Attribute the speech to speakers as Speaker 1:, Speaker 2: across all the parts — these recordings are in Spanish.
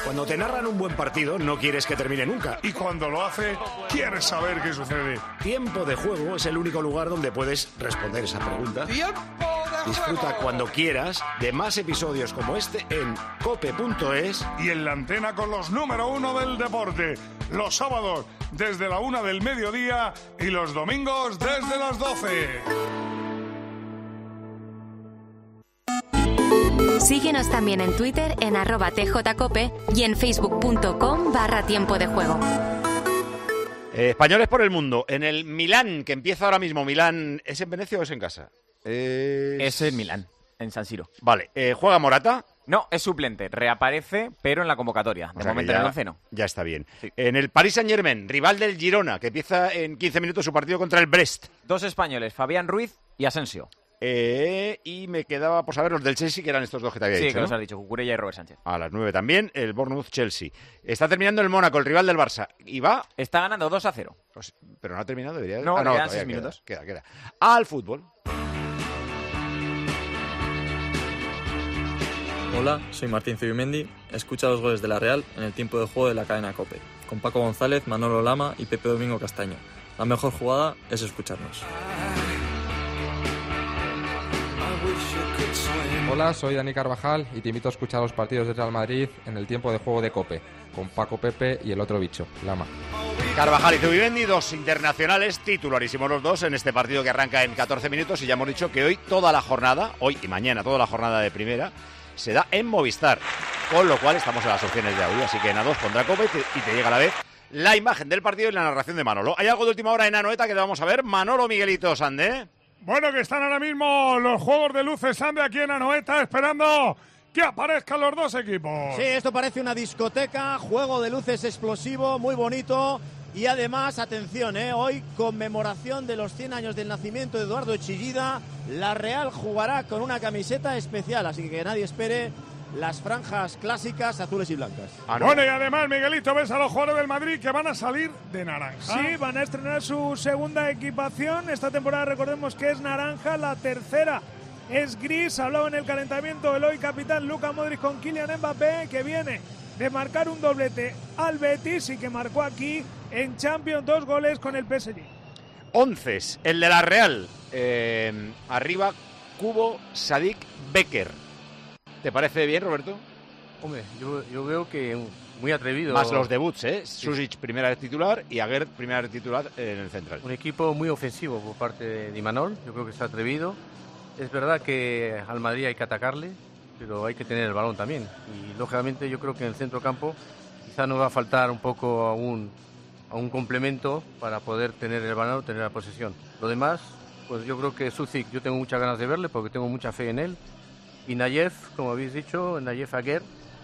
Speaker 1: Cuando te narran un buen partido, no quieres que termine nunca.
Speaker 2: Y cuando lo hace, quieres saber qué sucede.
Speaker 1: Tiempo de Juego es el único lugar donde puedes responder esa pregunta. Disfruta cuando quieras de más episodios como este en cope.es.
Speaker 2: Y en la antena con los número 1 del deporte. Los sábados desde la 1 del mediodía y los domingos desde las 12.
Speaker 3: Síguenos también en Twitter en @tjcope y en facebook.com/tiempo de juego.
Speaker 4: Españoles por el mundo. En el Milán, que empieza ahora mismo. Milán, ¿es en Venecia o es en casa?
Speaker 5: Es en Milán, en San Siro.
Speaker 4: Vale, ¿juega Morata?
Speaker 5: No, es suplente. Reaparece, pero en la convocatoria. De momento en el 11 no.
Speaker 4: Ya está bien.
Speaker 5: Sí.
Speaker 4: En el Paris Saint-Germain, rival del Girona, que empieza en 15 minutos su partido contra el Brest. 2
Speaker 5: españoles, Fabián Ruiz y Asensio.
Speaker 4: Y me quedaba por saber los del Chelsea, que eran estos dos que te había dicho,
Speaker 5: Sí, que los
Speaker 4: ¿no?
Speaker 5: has dicho, Cucurella y Robert Sánchez.
Speaker 4: A las 9 también, el Bournemouth-Chelsea. Está terminando el Mónaco, el rival del Barça. ¿Y va?
Speaker 5: Está ganando 2-0.
Speaker 4: Pues, pero no ha terminado, debería...
Speaker 5: No, quedan 6
Speaker 4: todavía
Speaker 5: minutos.
Speaker 4: Queda. Al fútbol.
Speaker 6: Hola, soy Martín Zubimendi. Escucha los goles de la Real en el tiempo de juego de la cadena COPE, con Paco González, Manolo Lama y Pepe Domingo Castaño. La mejor jugada es escucharnos.
Speaker 7: Hola, soy Dani Carvajal y te invito a escuchar los partidos de Real Madrid en el tiempo de juego de COPE, con Paco, Pepe y el otro bicho, Lama.
Speaker 4: Carvajal y Zubimendi, dos internacionales, titularísimos los dos en este partido que arranca en 14 minutos, y ya hemos dicho que hoy toda la jornada, hoy y mañana toda la jornada de primera, se da en Movistar, con lo cual estamos en las opciones de audio, así que en A2 pondrá COPE y te llega a la vez la imagen del partido y la narración de Manolo. ¿Hay algo de última hora en Anoeta que te vamos a ver? Manolo, Miguelito, Sande.
Speaker 2: Bueno, que están ahora mismo los juegos de luces Sande aquí en Anoeta esperando que aparezcan los dos equipos.
Speaker 8: Sí, esto parece una discoteca, juego de luces explosivo, muy bonito. Y además, atención, hoy conmemoración de los 100 años del nacimiento de Eduardo Chillida. La Real jugará con una camiseta especial, así que nadie espere las franjas clásicas azules y blancas.
Speaker 2: Bueno, y además, Miguelito, ves a los jugadores del Madrid que van a salir de naranja.
Speaker 9: Sí, van a estrenar su segunda equipación. Esta temporada recordemos que es naranja, la tercera es gris. Hablaba en el calentamiento el hoy capitán Luka Modric con Kylian Mbappé, que viene de marcar un doblete al Betis y que marcó aquí en Champions 2 goles con el PSG.
Speaker 4: 11, el de la Real. Arriba, Kubo, Sadik, Becker. ¿Te parece bien, Roberto?
Speaker 10: Hombre, yo veo que muy atrevido.
Speaker 4: Más los debuts, Susic, primera vez titular, y Aguerd, primera vez titular en el central.
Speaker 10: Un equipo muy ofensivo por parte de Imanol. Yo creo que está atrevido. Es verdad que al Madrid hay que atacarle, pero hay que tener el balón también. Y lógicamente yo creo que en el centro campo quizá nos va a faltar un poco a un complemento para poder tener el balón, tener la posesión. Lo demás, pues yo creo que Susic, yo tengo muchas ganas de verle porque tengo mucha fe en él. Y Nayev, como habéis dicho, Nayev Aguerd,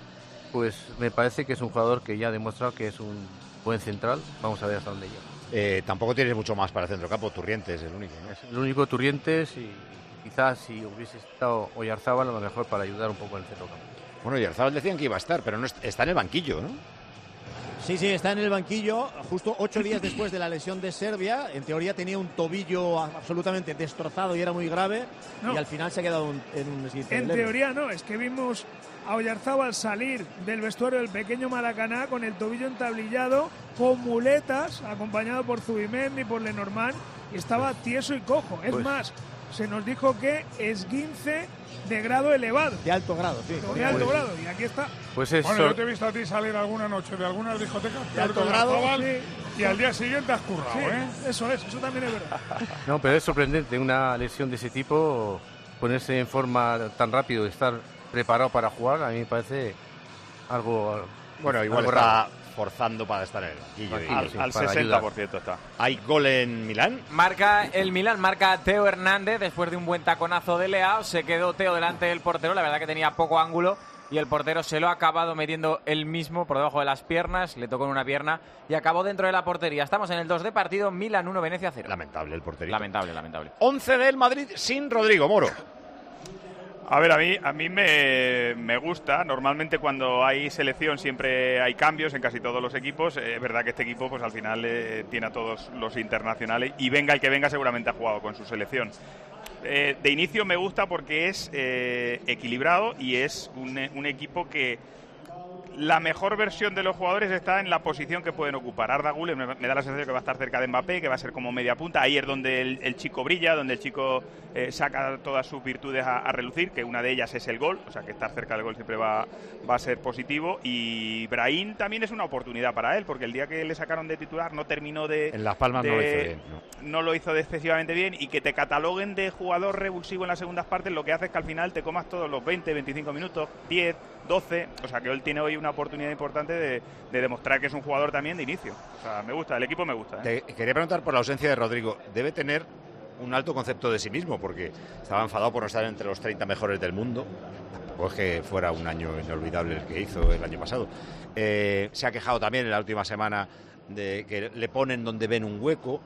Speaker 10: pues me parece que es un jugador que ya ha demostrado que es un buen central. Vamos a ver hasta dónde llega.
Speaker 4: Tampoco tienes mucho más para el centrocampo. Turrientes es el único, ¿no?
Speaker 10: Es el único, Turrientes, y quizás si hubiese estado Oyarzábal a lo mejor para ayudar un poco en el centrocampo.
Speaker 4: Bueno, Oyarzábal decían que iba a estar, pero no está en el banquillo, ¿no?
Speaker 8: Sí, está en el banquillo, justo 8 días después de la lesión de Serbia. En teoría tenía un tobillo absolutamente destrozado y era muy grave, y al final se ha quedado en un esguince.
Speaker 9: En teoría no, es que vimos a Oyarzábal salir del vestuario del pequeño Maracaná con el tobillo entablillado, con muletas, acompañado por Zubimendi, por Lenormand, y estaba tieso y cojo. Es más, se nos dijo que esguince de grado elevado.
Speaker 8: De alto grado, sí.
Speaker 9: De alto grado, y aquí está.
Speaker 2: Pues eso. Bueno, yo te he visto a ti salir alguna noche de algunas discotecas
Speaker 8: de alto grado,
Speaker 2: y al día siguiente has currado,
Speaker 9: Eso también es verdad.
Speaker 10: No, pero es sorprendente una lesión de ese tipo, ponerse en forma tan rápido, estar preparado para jugar, a mí me parece algo...
Speaker 4: Bueno, igual
Speaker 10: algo
Speaker 4: está
Speaker 10: raro.
Speaker 4: Forzando para estar en el banquillo.
Speaker 11: Al 60% está.
Speaker 4: ¿Hay gol en Milán?
Speaker 5: Marca el Milán, marca Teo Hernández después de un buen taconazo de Leao. Se quedó Teo delante del portero, la verdad que tenía poco ángulo y el portero se lo ha acabado metiendo él mismo por debajo de las piernas, le tocó en una pierna y acabó dentro de la portería. Estamos en el 2 de partido, Milán 1, Venecia 0.
Speaker 4: Lamentable el portería.
Speaker 5: Lamentable.
Speaker 4: 11 del Madrid sin Rodrigo, Moro.
Speaker 11: A ver, a mí me gusta. Normalmente cuando hay selección siempre hay cambios en casi todos los equipos. Es verdad que este equipo pues al final tiene a todos los internacionales y venga el que venga seguramente ha jugado con su selección. De inicio me gusta porque es equilibrado y es un equipo que la mejor versión de los jugadores está en la posición que pueden ocupar. Arda Güler me da la sensación que va a estar cerca de Mbappé, que va a ser como media punta. Ahí es donde el chico brilla, donde el chico saca todas sus virtudes a relucir, que una de ellas es el gol, o sea que estar cerca del gol siempre va a ser positivo. Y Brahim también es una oportunidad para él, porque el día que le sacaron de titular no terminó de...
Speaker 4: En Las Palmas no lo hizo bien.
Speaker 11: No lo hizo excesivamente bien, y que te cataloguen de jugador revulsivo en las segundas partes lo que hace es que al final te comas todos los 20, 25 minutos, 10, 12, o sea que él tiene hoy una oportunidad importante de demostrar que es un jugador también de inicio. O sea, me gusta, el equipo me gusta.
Speaker 4: Te quería preguntar por la ausencia de Rodrigo. Debe tener un alto concepto de sí mismo, porque estaba enfadado por no estar entre los 30 mejores del mundo. Tampoco es que fuera un año inolvidable el que hizo el año pasado. Se ha quejado también en la última semana de que le ponen donde ven un hueco.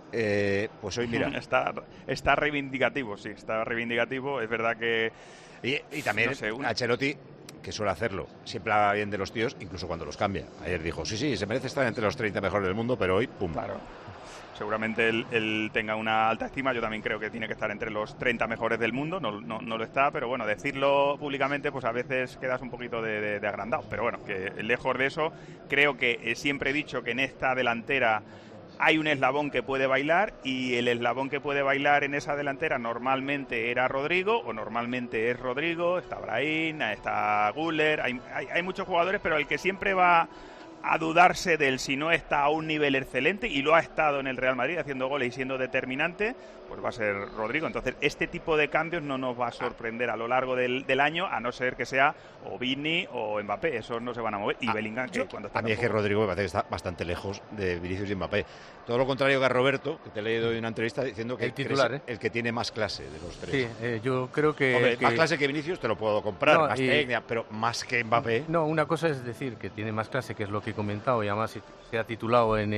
Speaker 4: Pues hoy, mira...
Speaker 11: Está reivindicativo, sí, está reivindicativo. Es verdad que...
Speaker 4: Y también no sé, Ancelotti, que suele hacerlo, siempre habla bien de los tíos, incluso cuando los cambia. Ayer dijo, sí, se merece estar entre los 30 mejores del mundo, pero hoy, pum.
Speaker 11: Claro. Seguramente él tenga una alta estima. Yo también creo que tiene que estar entre los 30 mejores del mundo. No lo está, pero bueno, decirlo públicamente pues a veces quedas un poquito de agrandado. Pero bueno, que lejos de eso, creo que siempre he dicho que en esta delantera hay un eslabón que puede bailar, y el eslabón que puede bailar en esa delantera normalmente era Rodrigo, o normalmente es Rodrigo. Está Brahim, está Güler, hay muchos jugadores, pero el que siempre va a dudarse de él si no está a un nivel excelente, y lo ha estado en el Real Madrid haciendo goles y siendo determinante, pues va a ser Rodrigo. Entonces este tipo de cambios no nos va a sorprender a lo largo del año, a no ser que sea o Vini o Mbappé. Esos no se van a mover. Y Bellingham, que cuando está...
Speaker 4: A mí es que Rodrigo me parece que está bastante lejos de Vinicius y Mbappé. Todo lo contrario que a Roberto, que te he leído en una entrevista diciendo que
Speaker 10: el titular,
Speaker 4: el que tiene más clase de los tres.
Speaker 10: Sí, yo creo que...
Speaker 4: Hombre, más clase que Vinicius te lo puedo comprar, más técnica, pero más que Mbappé...
Speaker 10: No, una cosa es decir que tiene más clase, que es lo que he comentado, y además se ha titulado en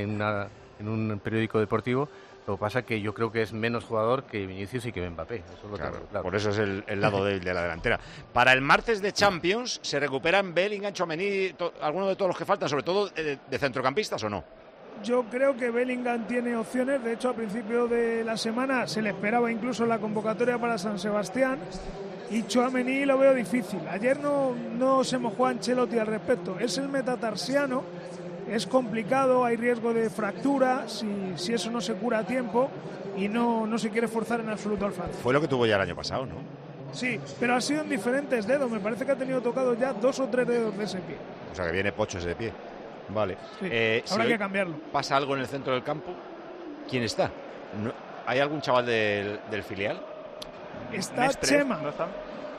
Speaker 10: un periódico deportivo. Lo que pasa es que yo creo que es menos jugador que Vinicius y que Mbappé. Eso lo tengo claro.
Speaker 4: Por eso es el lado de la delantera. Para el martes de Champions, ¿se recuperan Bellingham, Tchouaméni, alguno de todos los que faltan, sobre todo de centrocampistas, o no?
Speaker 9: Yo creo que Bellingham tiene opciones. De hecho, a principio de la semana se le esperaba incluso la convocatoria para San Sebastián, y Tchouaméni lo veo difícil. Ayer no se mojó Ancelotti al respecto. Es el metatarsiano, es complicado, hay riesgo de fractura si eso no se cura a tiempo, y no se quiere forzar en absoluto al francés.
Speaker 4: Fue lo que tuvo ya el año pasado, ¿no?
Speaker 9: Sí, pero ha sido en diferentes dedos. Me parece que ha tenido tocado ya 2 o 3 dedos de ese pie.
Speaker 4: O sea que viene pocho ese pie. Vale.
Speaker 9: Sí, habrá que cambiarlo.
Speaker 4: ¿Pasa algo en el centro del campo? ¿Quién está? ¿Hay algún chaval del filial?
Speaker 9: Está Chema.
Speaker 4: ¿No está?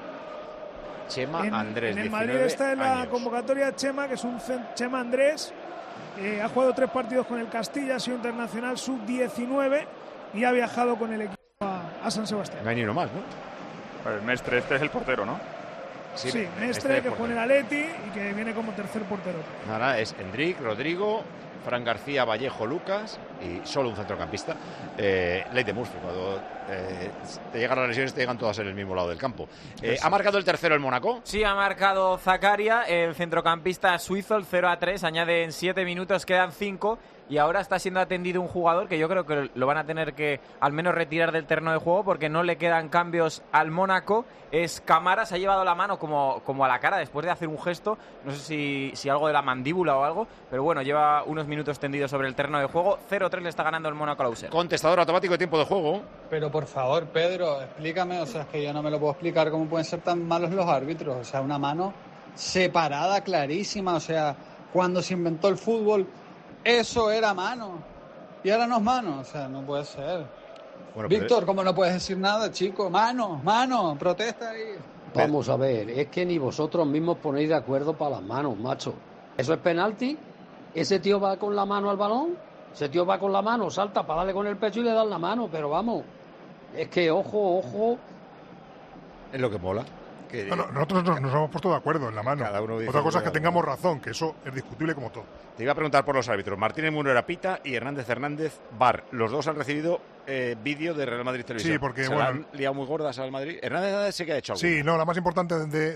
Speaker 4: Chema Andrés.
Speaker 9: En el Madrid está en la convocatoria Chema, que es un Chema Andrés. Ha jugado 3 partidos con el Castilla, ha sido internacional sub-19 y ha viajado con el equipo a San Sebastián.
Speaker 4: No hay ni uno más, ¿no?
Speaker 11: Pues Mestre, este es el portero, ¿no?
Speaker 9: Sí, Mestre, que juega en el Atleti y que viene como tercer portero.
Speaker 4: Nada, es Enric, Rodrigo, Fran García, Vallejo, Lucas y solo un centrocampista. Ley de Murphy, cuando te llegan las lesiones te llegan todas en el mismo lado del campo. ¿Ha marcado el tercero el Mónaco?
Speaker 5: Sí, ha marcado Zakaria, el centrocampista suizo, el 0-3, añade en 7 minutos, quedan 5. Y ahora está siendo atendido un jugador que yo creo que lo van a tener que al menos retirar del terreno de juego, porque no le quedan cambios al Mónaco. Es Camara, se ha llevado la mano como a la cara después de hacer un gesto, no sé si algo de la mandíbula o algo, pero bueno, lleva unos minutos tendido sobre el terreno de juego. 0-3 le está ganando el Mónaco al Auxerre.
Speaker 4: Contestador automático de tiempo de juego.
Speaker 12: Pero por favor, Pedro, explícame, o sea, es que yo no me lo puedo explicar cómo pueden ser tan malos los árbitros. O sea, una mano separada, clarísima, o sea, cuando se inventó el fútbol... Eso era mano. Y ahora no es mano. O sea, no puede ser. Bueno, Víctor, ¿cómo no puedes decir nada, chico? Mano, protesta ahí.
Speaker 13: Vamos a ver, es que ni vosotros mismos ponéis de acuerdo para las manos, macho. ¿Eso es penalti? ¿Ese tío va con la mano al balón? Ese tío va con la mano, salta para darle con el pecho y le dan la mano. Pero vamos, es que ojo.
Speaker 4: Es lo que mola.
Speaker 2: Nosotros nos hemos puesto de acuerdo en la mano. Otra cosa es que tengamos razón, que eso es discutible como todo.
Speaker 4: Te iba a preguntar por los árbitros. Martínez Munera pita y Hernández VAR. Los dos han recibido vídeo de Real Madrid Televisión.
Speaker 2: Sí, porque
Speaker 4: ¿Se han liado muy gordas al Madrid? Hernández sí que ha hecho algo.
Speaker 2: Sí, no, la más importante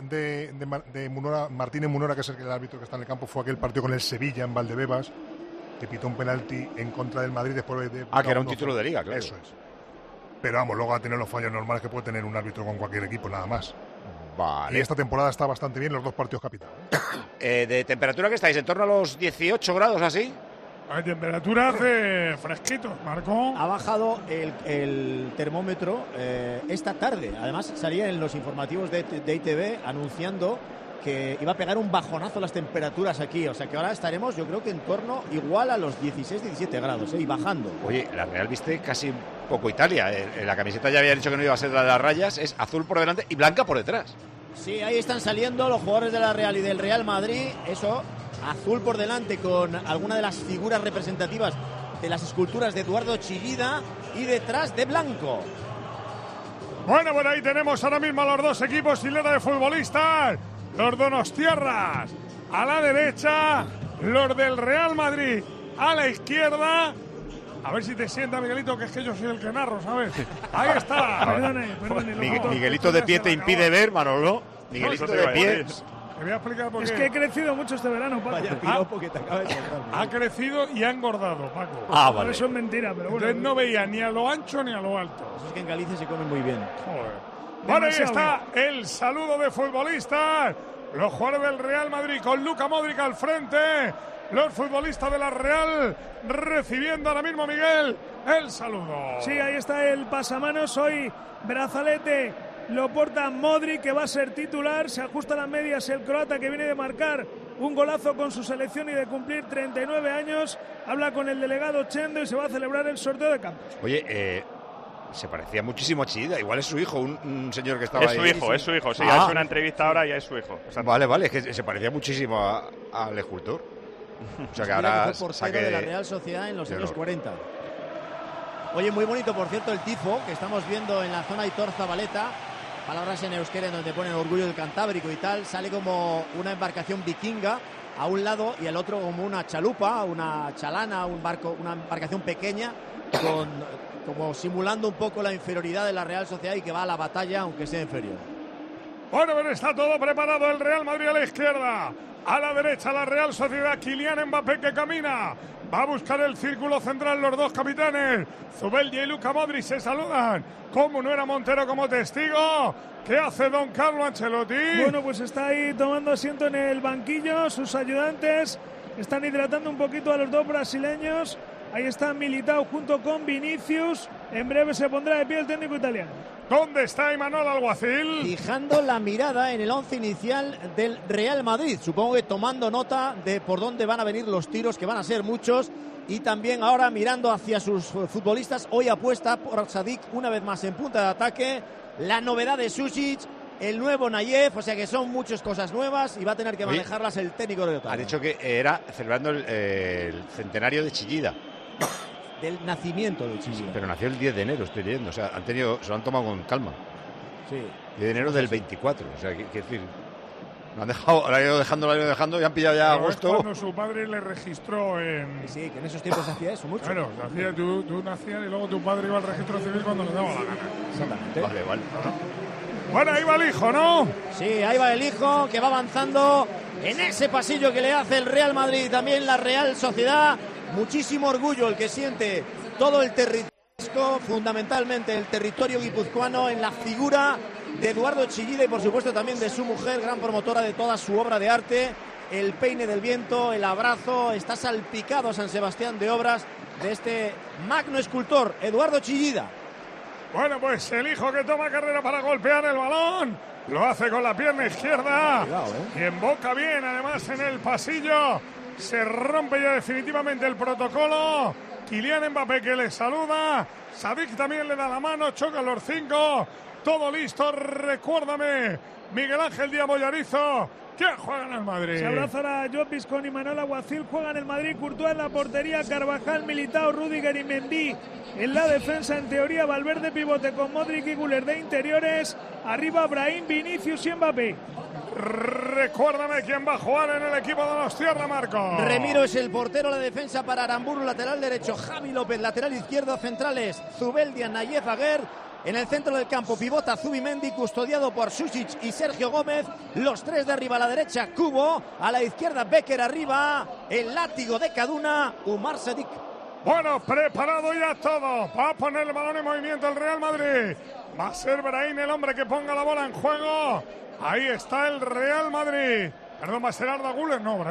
Speaker 2: de Munera, Martínez Munera, que es el árbitro que está en el campo, fue aquel partido con el Sevilla en Valdebebas, que pitó un penalti en contra del Madrid después de...
Speaker 4: que era un título de liga, claro.
Speaker 2: Eso es. Pero vamos, luego a tener los fallos normales que puede tener un árbitro con cualquier equipo, nada más.
Speaker 4: Vale.
Speaker 2: Y esta temporada está bastante bien los dos partidos capitales.
Speaker 4: ¿De temperatura que estáis? ¿En torno a los 18 grados así?
Speaker 9: La temperatura hace fresquito, Marco.
Speaker 8: Ha bajado el termómetro esta tarde. Además, salía en los informativos de ITV anunciando que iba a pegar un bajonazo las temperaturas aquí. O sea que ahora estaremos, yo creo que en torno igual a los 16-17 grados, y bajando.
Speaker 4: Oye, la Real viste casi un poco Italia. En la camiseta ya había dicho que no iba a ser la de las rayas. Es azul por delante y blanca por detrás.
Speaker 8: Sí, ahí están saliendo los jugadores de la Real y del Real Madrid. Eso, azul por delante con alguna de las figuras representativas de las esculturas de Eduardo Chillida, y detrás de blanco.
Speaker 9: Bueno, pues ahí tenemos ahora mismo a los dos equipos hileras de futbolistas. Los donostiarras a la derecha, los del Real Madrid a la izquierda. A ver si te sienta, Miguelito, que es que yo soy el que narro, ¿sabes? Ahí está. Perdone,
Speaker 4: Miguelito de pie te impide ver, Manolo. Miguelito de pie.
Speaker 9: Te voy a explicar por qué.
Speaker 14: Es que he crecido mucho este verano, Paco.
Speaker 8: Vaya piropo que te acaba de contar.
Speaker 9: Ha crecido y ha engordado, Paco.
Speaker 14: Vale. Eso es mentira, pero bueno.
Speaker 9: Entonces no veía ni a lo ancho ni a lo alto.
Speaker 8: Eso es que en Galicia se come muy bien.
Speaker 9: Joder. Bueno, ahí está el saludo de futbolistas. Los jugadores del Real Madrid con Luka Modric al frente. Los futbolistas de la Real recibiendo ahora mismo, Miguel, el saludo.
Speaker 14: Sí, ahí está el pasamanos. Hoy brazalete lo porta Modric, que va a ser titular. Se ajusta las medias el croata, que viene de marcar un golazo con su selección y de cumplir 39 años. Habla con el delegado Chendo y se va a celebrar el sorteo de campos.
Speaker 4: Oye, se parecía muchísimo a Chillida. Igual es su hijo, un señor que estaba
Speaker 11: es
Speaker 4: ahí.
Speaker 11: Es su hijo, sí. Ha hecho una entrevista ahora y es su hijo. Exacto.
Speaker 4: Vale, es que se parecía muchísimo al escultor. O sea que ahora
Speaker 8: fue portero de la Real Sociedad en los años 40. Oye, muy bonito, por cierto, el tifo que estamos viendo en la zona Aitor Zabaleta. Palabras en euskera en donde ponen orgullo del Cantábrico y tal. Sale como una embarcación vikinga a un lado y al otro como una chalupa, una chalana, un barco, una embarcación pequeña como simulando un poco la inferioridad de la Real Sociedad y que va a la batalla aunque sea inferior.
Speaker 9: Bueno, pero está todo preparado. El Real Madrid a la izquierda, a la derecha la Real Sociedad. Kylian Mbappé, que camina, va a buscar el círculo central. Los dos capitanes, Zubeldia y Luka Modric, se saludan. Como no era Montero como testigo. ¿Qué hace don Carlo Ancelotti?
Speaker 14: Bueno, pues está ahí tomando asiento en el banquillo. Sus ayudantes están hidratando un poquito a los dos brasileños. Ahí está Militao junto con Vinicius. En breve se pondrá de pie el técnico italiano.
Speaker 9: ¿Dónde está Imanol Alguacil?
Speaker 8: Fijando la mirada en el once inicial del Real Madrid. Supongo que tomando nota de por dónde van a venir los tiros, que van a ser muchos. Y también ahora mirando hacia sus futbolistas. Hoy apuesta por Sadik una vez más en punta de ataque. La novedad de Sušić, el nuevo Nayev. O sea que son muchas cosas nuevas y va a tener que manejarlas el técnico de Otavio.
Speaker 4: Ha dicho que era celebrando el centenario de Chillida.
Speaker 8: Del nacimiento de Chillida.
Speaker 4: Pero nació el 10 de enero, estoy leyendo. O sea, se lo han tomado con calma.
Speaker 8: Sí.
Speaker 4: 10 de enero del 24. O sea, quiero decir, lo han ido dejando, y han pillado ya agosto.
Speaker 9: Cuando su padre le registró en...
Speaker 8: Sí, que en esos tiempos hacía eso mucho.
Speaker 9: Bueno, tú nacías y luego tu padre iba al registro civil cuando le daba la gana.
Speaker 8: Exactamente.
Speaker 4: Vale.
Speaker 9: Bueno, ahí va el hijo, ¿no?
Speaker 8: Sí, ahí va el hijo, que va avanzando en ese pasillo que le hace el Real Madrid y también la Real Sociedad. Muchísimo orgullo el que siente todo el territorio, fundamentalmente el territorio guipuzcoano, en la figura de Eduardo Chillida y por supuesto también de su mujer, gran promotora de toda su obra de arte. El peine del viento, el abrazo, está salpicado San Sebastián de obras de este magno escultor, Eduardo Chillida.
Speaker 9: Bueno, pues el hijo que toma carrera para golpear el balón, lo hace con la pierna izquierda.
Speaker 8: Cuidado,
Speaker 9: y emboca bien, además, en el pasillo. Se rompe ya definitivamente el protocolo. Kylian Mbappé, que le saluda. Sadik también le da la mano. Chocan los cinco. Todo listo. Recuérdame, Miguel Ángel Díaz Bollarizo. ¿Quién juega en el Madrid?
Speaker 14: Se abrazará Llopis con Imanol Alguacil. Juega en el Madrid Courtois en la portería. Carvajal, Militao, Rüdiger y Mendy en la defensa. En teoría, Valverde pivote con Modric y Güler de interiores. Arriba, Brahim, Vinicius y Mbappé.
Speaker 9: Recuérdame quién va a jugar en el equipo de los Tierra, Marco.
Speaker 8: Remiro es el portero, la defensa para Aramburu, lateral derecho. Javi López, lateral izquierdo. Centrales, Zubeldia, Nayev, Aguer. En el centro del campo pivota Zubimendi, custodiado por Sušić y Sergio Gómez. Los tres de arriba, a la derecha Kubo, a la izquierda Becker arriba. El látigo de Kaduna, Umar Sadik.
Speaker 9: Bueno, preparado ya todo. Va a poner el balón en movimiento el Real Madrid. Va a ser Brahim el hombre que ponga la bola en juego.
Speaker 2: Ahí está el Real Madrid. Perdón, ¿va a ser Arda Güler? No,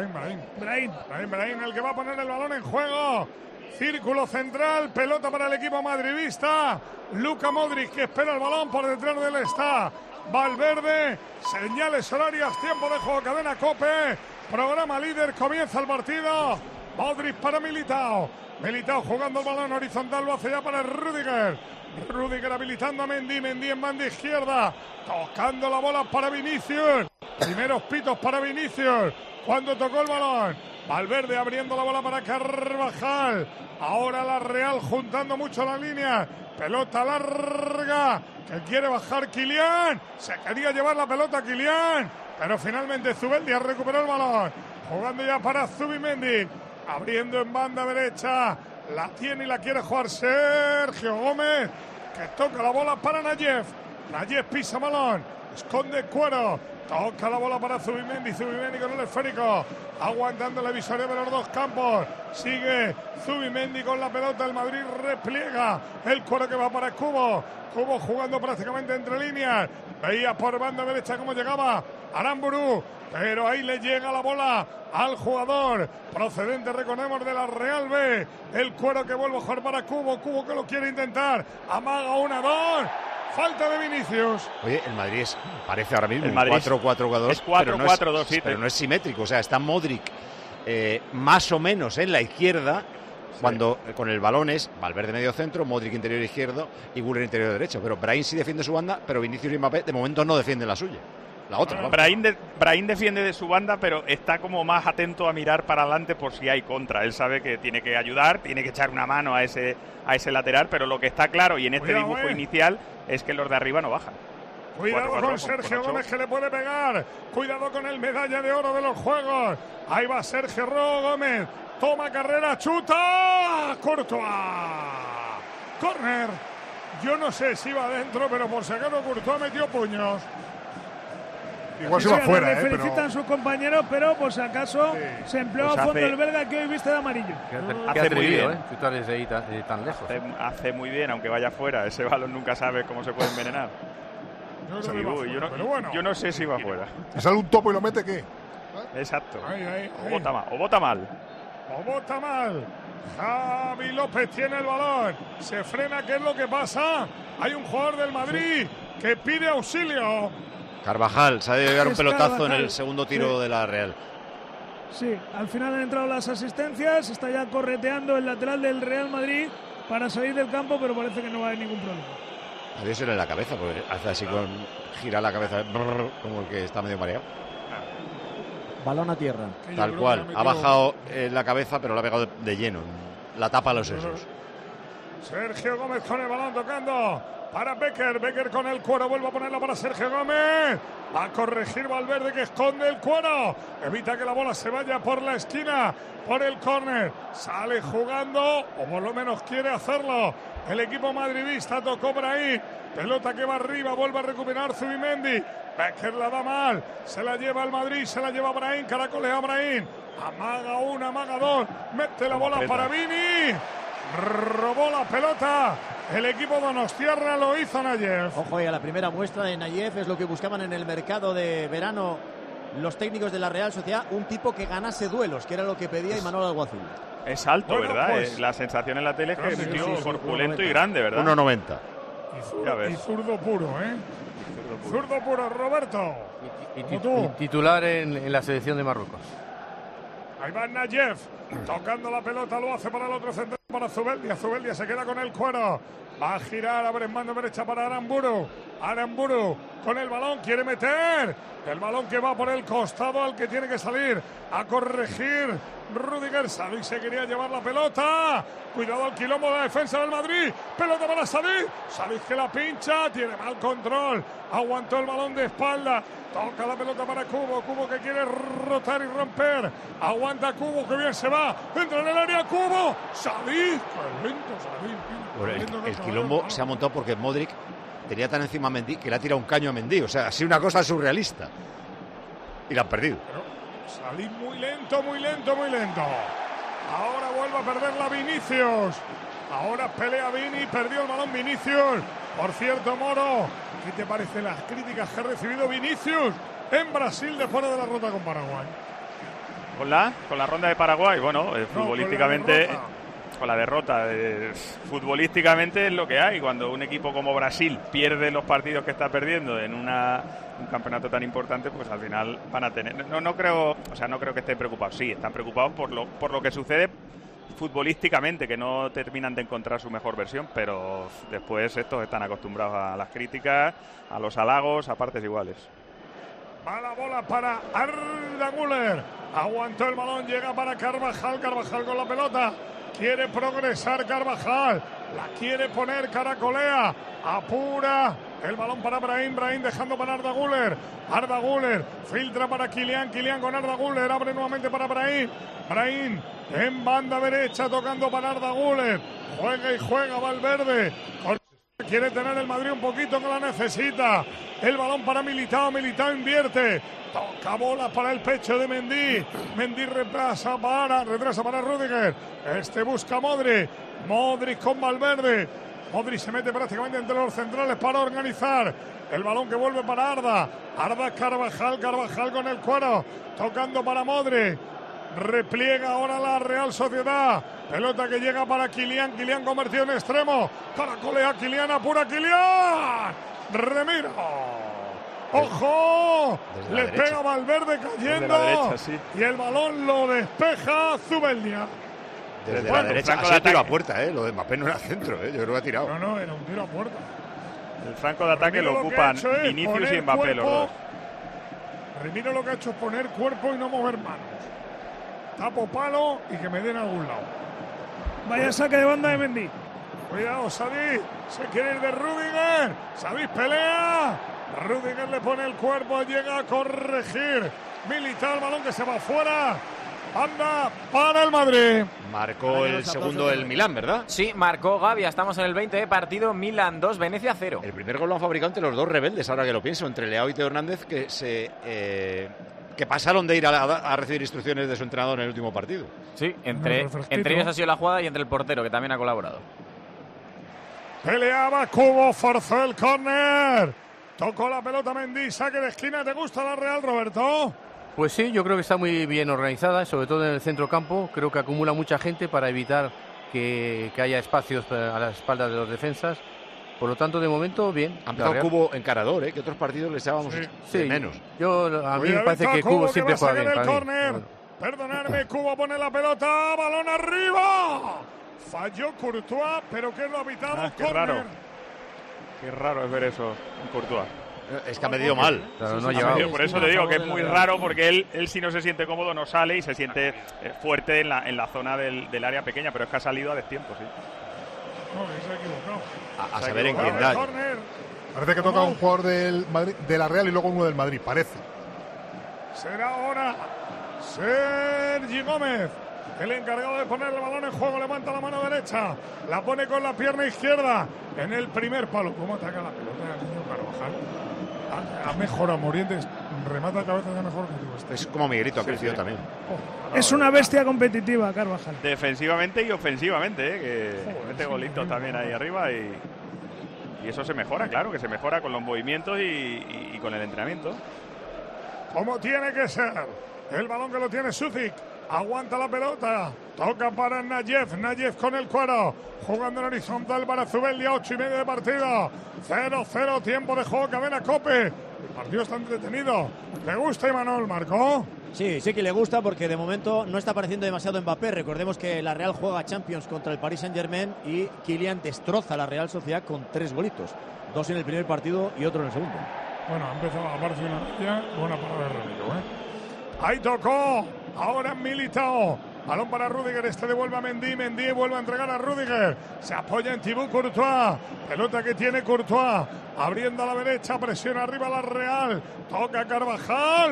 Speaker 2: Brahim, el que va a poner el balón en juego. Círculo central, pelota para el equipo madridista. Luka Modric, que espera el balón, por detrás de él está Valverde. Señales horarias, tiempo de juego, cadena COPE. Programa líder, comienza el partido. Modric para Militao. Militao jugando el balón horizontal, lo hace ya para Rüdiger. Rüdiger habilitando a Mendy, Mendy en banda izquierda. Tocando la bola para Vinicius. Primeros pitos para Vinicius. Cuando tocó el balón. Valverde abriendo la bola para Carvajal. Ahora la Real juntando mucho la línea. Pelota larga. Que quiere bajar Kylian. Se quería llevar la pelota Kylian. Pero finalmente Zubeldia recuperó el balón. Jugando ya para Zubimendi. Abriendo en banda derecha. La tiene y la quiere jugar Sergio Gómez. Que toca la bola para Nayev. Nayev pisa balón. Esconde Cuero. Toca la bola para Zubimendi. Zubimendi con el esférico. Aguantando la visoria de los dos campos. Sigue Zubimendi con la pelota. El Madrid repliega. El Cuero que va para Cubo. Cubo jugando prácticamente entre líneas. Veía por banda derecha cómo llegaba Aramburu. Pero ahí le llega la bola al jugador procedente, recordemos, de la Real B. El Cuero que vuelve a jugar para Cubo. Cubo que lo quiere intentar. Amaga 1-2. Falta de Vinicius.
Speaker 4: Oye, el Madrid parece ahora mismo
Speaker 11: el
Speaker 4: un
Speaker 11: Madrid
Speaker 4: 4-4-2.
Speaker 11: Es 4-4-2, sí.
Speaker 4: Pero no es simétrico. O sea, está Modric más o menos en la izquierda. Cuando con el balón es Valverde medio centro, Modric interior izquierdo y Güler interior derecho. Pero Brahim sí defiende su banda, pero Vinicius y Mbappé de momento no defienden la suya. La otra, ¿no?
Speaker 11: Brahim defiende de su banda, pero está como más atento a mirar para adelante por si hay contra. Él sabe que tiene que ayudar, tiene que echar una mano a ese lateral, pero lo que está claro y en este dibujo inicial es que los de arriba no bajan.
Speaker 2: Cuidado con Sergio Gómez, que le puede pegar. Cuidado con el medalla de oro de los Juegos. Ahí va Sergio Gómez. Toma carrera, chuta. Courtois. Corner. Yo no sé si va adentro, pero por si acaso Courtois metió puños.
Speaker 9: Igual se va fuera, le felicitan sus compañeros, pero por si acaso se empleó a fondo el belga, que hoy viste de amarillo.
Speaker 11: Hace muy bien, chutar desde ahí tan lejos. Hace muy bien, aunque vaya fuera. Ese balón nunca sabe cómo se puede envenenar. Yo no sé si va fuera.
Speaker 2: Si sale un topo y lo mete, ¿qué?
Speaker 11: Exacto. O bota mal.
Speaker 2: Javi López tiene el balón. Se frena, ¿qué es lo que pasa? Hay un jugador del Madrid que pide auxilio.
Speaker 4: Carvajal se ha de llevar un pelotazo Carvajal en el segundo tiro de la Real.
Speaker 9: Sí, al final han entrado las asistencias. Está ya correteando el lateral del Real Madrid para salir del campo, pero parece que no va a haber ningún problema.
Speaker 4: Adiós en la cabeza, porque hace así con gira la cabeza como el que está medio mareado.
Speaker 8: Balón a tierra.
Speaker 4: Tal cual, ha bajado la cabeza, pero lo ha pegado de lleno. La tapa a los sesos.
Speaker 2: Sergio Gómez con el balón tocando para Becker. Becker con el Cuero, vuelve a ponerla para Sergio Gómez. Va a corregir Valverde, que esconde el Cuero. Evita que la bola se vaya por la esquina, por el córner. Sale jugando, o por lo menos quiere hacerlo, el equipo madridista. Tocó Brahim. Pelota que va arriba, vuelve a recuperar Zubimendi. Becker la da mal, se la lleva al Madrid, se la lleva Brahim, caracolea a Brahim. Amaga una, amaga dos, mete la bola para Vini. Robó la pelota el equipo donostiarra, lo hizo Nayev.
Speaker 8: Ojo, a la primera muestra de Nayev es lo que buscaban en el mercado de verano los técnicos de la Real Sociedad, un tipo que ganase duelos, que era lo que pedía Imanol Alguacil.
Speaker 11: Es alto, bueno, ¿verdad? Pues, la sensación en la tele es que es un tío corpulento y grande, ¿verdad?
Speaker 4: 1,90.
Speaker 2: Y zurdo puro, ¿eh? Zurdo puro, Roberto.
Speaker 10: Y titular en la selección de Marruecos.
Speaker 2: Ahí va Nayev, tocando la pelota, lo hace para el otro centro, para Zubeldia. Zubeldia se queda con el Cuero. Va a girar, abre en mano derecha para Aramburu. Aramburu con el balón, quiere meter. El balón que va por el costado al que tiene que salir a corregir Rüdiger. Sadik se quería llevar la pelota. Cuidado al quilombo de la defensa del Madrid. Pelota para Sadik. Sadik que la pincha, tiene mal control. Aguantó el balón de espalda. Toca la pelota para Cubo. Cubo que quiere rotar y romper. Aguanta Cubo, que bien se va. Entra en el área Cubo. Sadik. Qué lento Sadik.
Speaker 4: Bueno, el quilombo se ha montado porque Modric tenía tan encima a Mendy que le ha tirado un caño a Mendy. O sea, ha sido una cosa surrealista. Y la han perdido.
Speaker 2: Pero Sadik muy lento, muy lento, muy lento. Ahora vuelve a perderla Vinicius. Ahora pelea Vini, perdió el balón Vinicius. Por cierto, Moro, ¿qué te parecen las críticas que ha recibido Vinicius en Brasil después de la derrota con Paraguay?
Speaker 11: Con la ronda de Paraguay, bueno, futbolísticamente, con la derrota, futbolísticamente es lo que hay. Cuando un equipo como Brasil pierde los partidos que está perdiendo en un campeonato tan importante, pues al final van a tener. No creo que estén preocupados. Sí, están preocupados por lo que sucede futbolísticamente, que no terminan de encontrar su mejor versión, pero después estos están acostumbrados a las críticas, a los halagos, a partes iguales.
Speaker 2: Va la bola para Arda Güler. Aguantó el balón, llega para Carvajal. Carvajal con la pelota. Quiere progresar Carvajal. La quiere poner, caracolea. Apura. El balón para Brahim. Brahim dejando para Arda Güler. Arda Güler filtra para Kylian. Kylian con Arda Güler. Abre nuevamente para Brahim. Brahim en banda derecha tocando para Arda Güler. Juega y juega Valverde. Quiere tener el Madrid un poquito que la necesita. El balón para Militao. Militao invierte. Toca bola para el pecho de Mendy. Mendy retrasa para Rüdiger. Busca a Modric. Modric con Valverde. Modric se mete prácticamente entre los centrales para organizar. El balón que vuelve para Arda. Arda Carvajal. Carvajal con el cuero. Tocando para Modric. Repliega ahora la Real Sociedad. Pelota que llega para Kylian. Kylian convertido en extremo. Caracolea Kylian. Apura Kylian. Remiro. ¡Ojo! Le pega Valverde cayendo.
Speaker 11: Derecha, sí.
Speaker 2: Y el balón lo despeja Zubeldia.
Speaker 1: Desde la derecha ha sido tiro a puerta, Lo de Mbappé no era centro, Yo creo que ha tirado.
Speaker 2: No, era un tiro a puerta.
Speaker 11: El franco de ataque lo ocupan Vinicius y Mbappé, los dos.
Speaker 2: Remiro lo que ha hecho es poner cuerpo y no mover manos. Tapo palo y que me den a algún lado.
Speaker 9: Vaya saque de banda de Mendy.
Speaker 2: Cuidado, Sadik. Se quiere ir de Rüdiger. Sadik pelea. Rüdiger le pone el cuerpo. Llega a corregir. Militao, el balón que se va afuera. Anda para el Madrid.
Speaker 4: Marcó el segundo el Milán, ¿verdad?
Speaker 5: Sí, marcó Gavia. Estamos en el 20 de partido. Milán 2, Venecia 0.
Speaker 4: El primer gol lo han fabricado entre los dos rebeldes, ahora que lo pienso, entre Leao y Teo Hernández, que pasaron de ir a recibir instrucciones de su entrenador en el último partido.
Speaker 5: Sí, entre ellos ha sido la jugada y entre el portero, que también ha colaborado.
Speaker 2: Peleaba Cubo, forzó el córner. Tocó la pelota Mendy, saque de esquina. ¿Te gusta la Real, Roberto?
Speaker 10: Pues sí, yo creo que está muy bien organizada, sobre todo en el centro campo. Creo que acumula mucha gente para evitar que haya espacios a las espaldas de los defensas. Por lo tanto, de momento, bien.
Speaker 4: Ha empezado Cubo encarador, que otros partidos le echábamos de menos.
Speaker 10: A mí me parece que Cubo siempre juega bien.
Speaker 2: Bueno. Perdonadme, Cubo pone la pelota, balón arriba. Falló Courtois, pero que lo habitamos.
Speaker 11: Qué raro. Qué raro es ver eso en Courtois.
Speaker 4: Es que ha medido mal.
Speaker 11: Claro, no por eso te digo que es muy raro, porque él si no se siente cómodo no sale y se siente fuerte en la zona del área pequeña, pero es que ha salido a destiempo, sí.
Speaker 2: No, se ha equivocado.
Speaker 4: A saber en quién da.
Speaker 15: Parece que toca un jugador del Madrid, de la Real y luego uno del Madrid, parece.
Speaker 2: Será ahora Sergi Gómez, el encargado de poner el balón en juego. Levanta la mano derecha, la pone con la pierna izquierda en el primer palo. ¿Cómo ataca la pelota el niño Carvajal? Ha mejorado Morientes, remata cabeza de mejor que
Speaker 4: Es como Miguelito, ha crecido también.
Speaker 9: Es una bestia competitiva, Carvajal.
Speaker 11: Defensivamente y ofensivamente, que mete golitos también ahí arriba y eso se mejora, claro, que se mejora con los movimientos y con el entrenamiento.
Speaker 2: Como tiene que ser. El balón que lo tiene Sucic. Aguanta la pelota. Toca para Nayev. Nayev con el cuero. Jugando en horizontal para Zubeldia. 8:30 de partido. 0-0. Tiempo de juego. Cadena COPE. El partido está entretenido. ¿Le gusta Imanol, Marco?
Speaker 8: Sí que le gusta, porque de momento no está apareciendo demasiado Mbappé. Recordemos que la Real juega Champions contra el Paris Saint-Germain y Kylian destroza a la Real Sociedad con 3 golitos. 2 en el primer partido y otro en el segundo.
Speaker 2: Bueno, ha empezado a aparecer una buena parada de Ramiro, Ahí tocó. Ahora Militao. Balón para Rüdiger. Devuelve a Mendy. Mendy vuelve a entregar a Rüdiger. Se apoya en Thibaut Courtois. Pelota que tiene Courtois. Abriendo a la derecha. Presión arriba la Real. Toca Carvajal.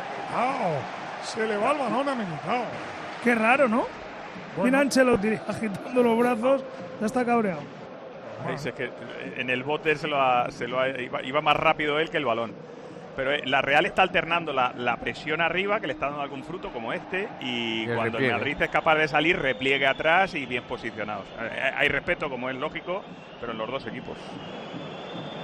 Speaker 2: Se le va el balón a Militao.
Speaker 9: Qué raro, ¿no? Mira Ancelotti agitando los brazos. Ya está cabreado.
Speaker 11: Es que en el bote iba más rápido él que el balón. Pero la Real está alternando la presión arriba, que le está dando algún fruto como este, y cuando el Madrid es capaz de salir, repliegue atrás y bien posicionados. Hay respeto, como es lógico, pero en los dos equipos.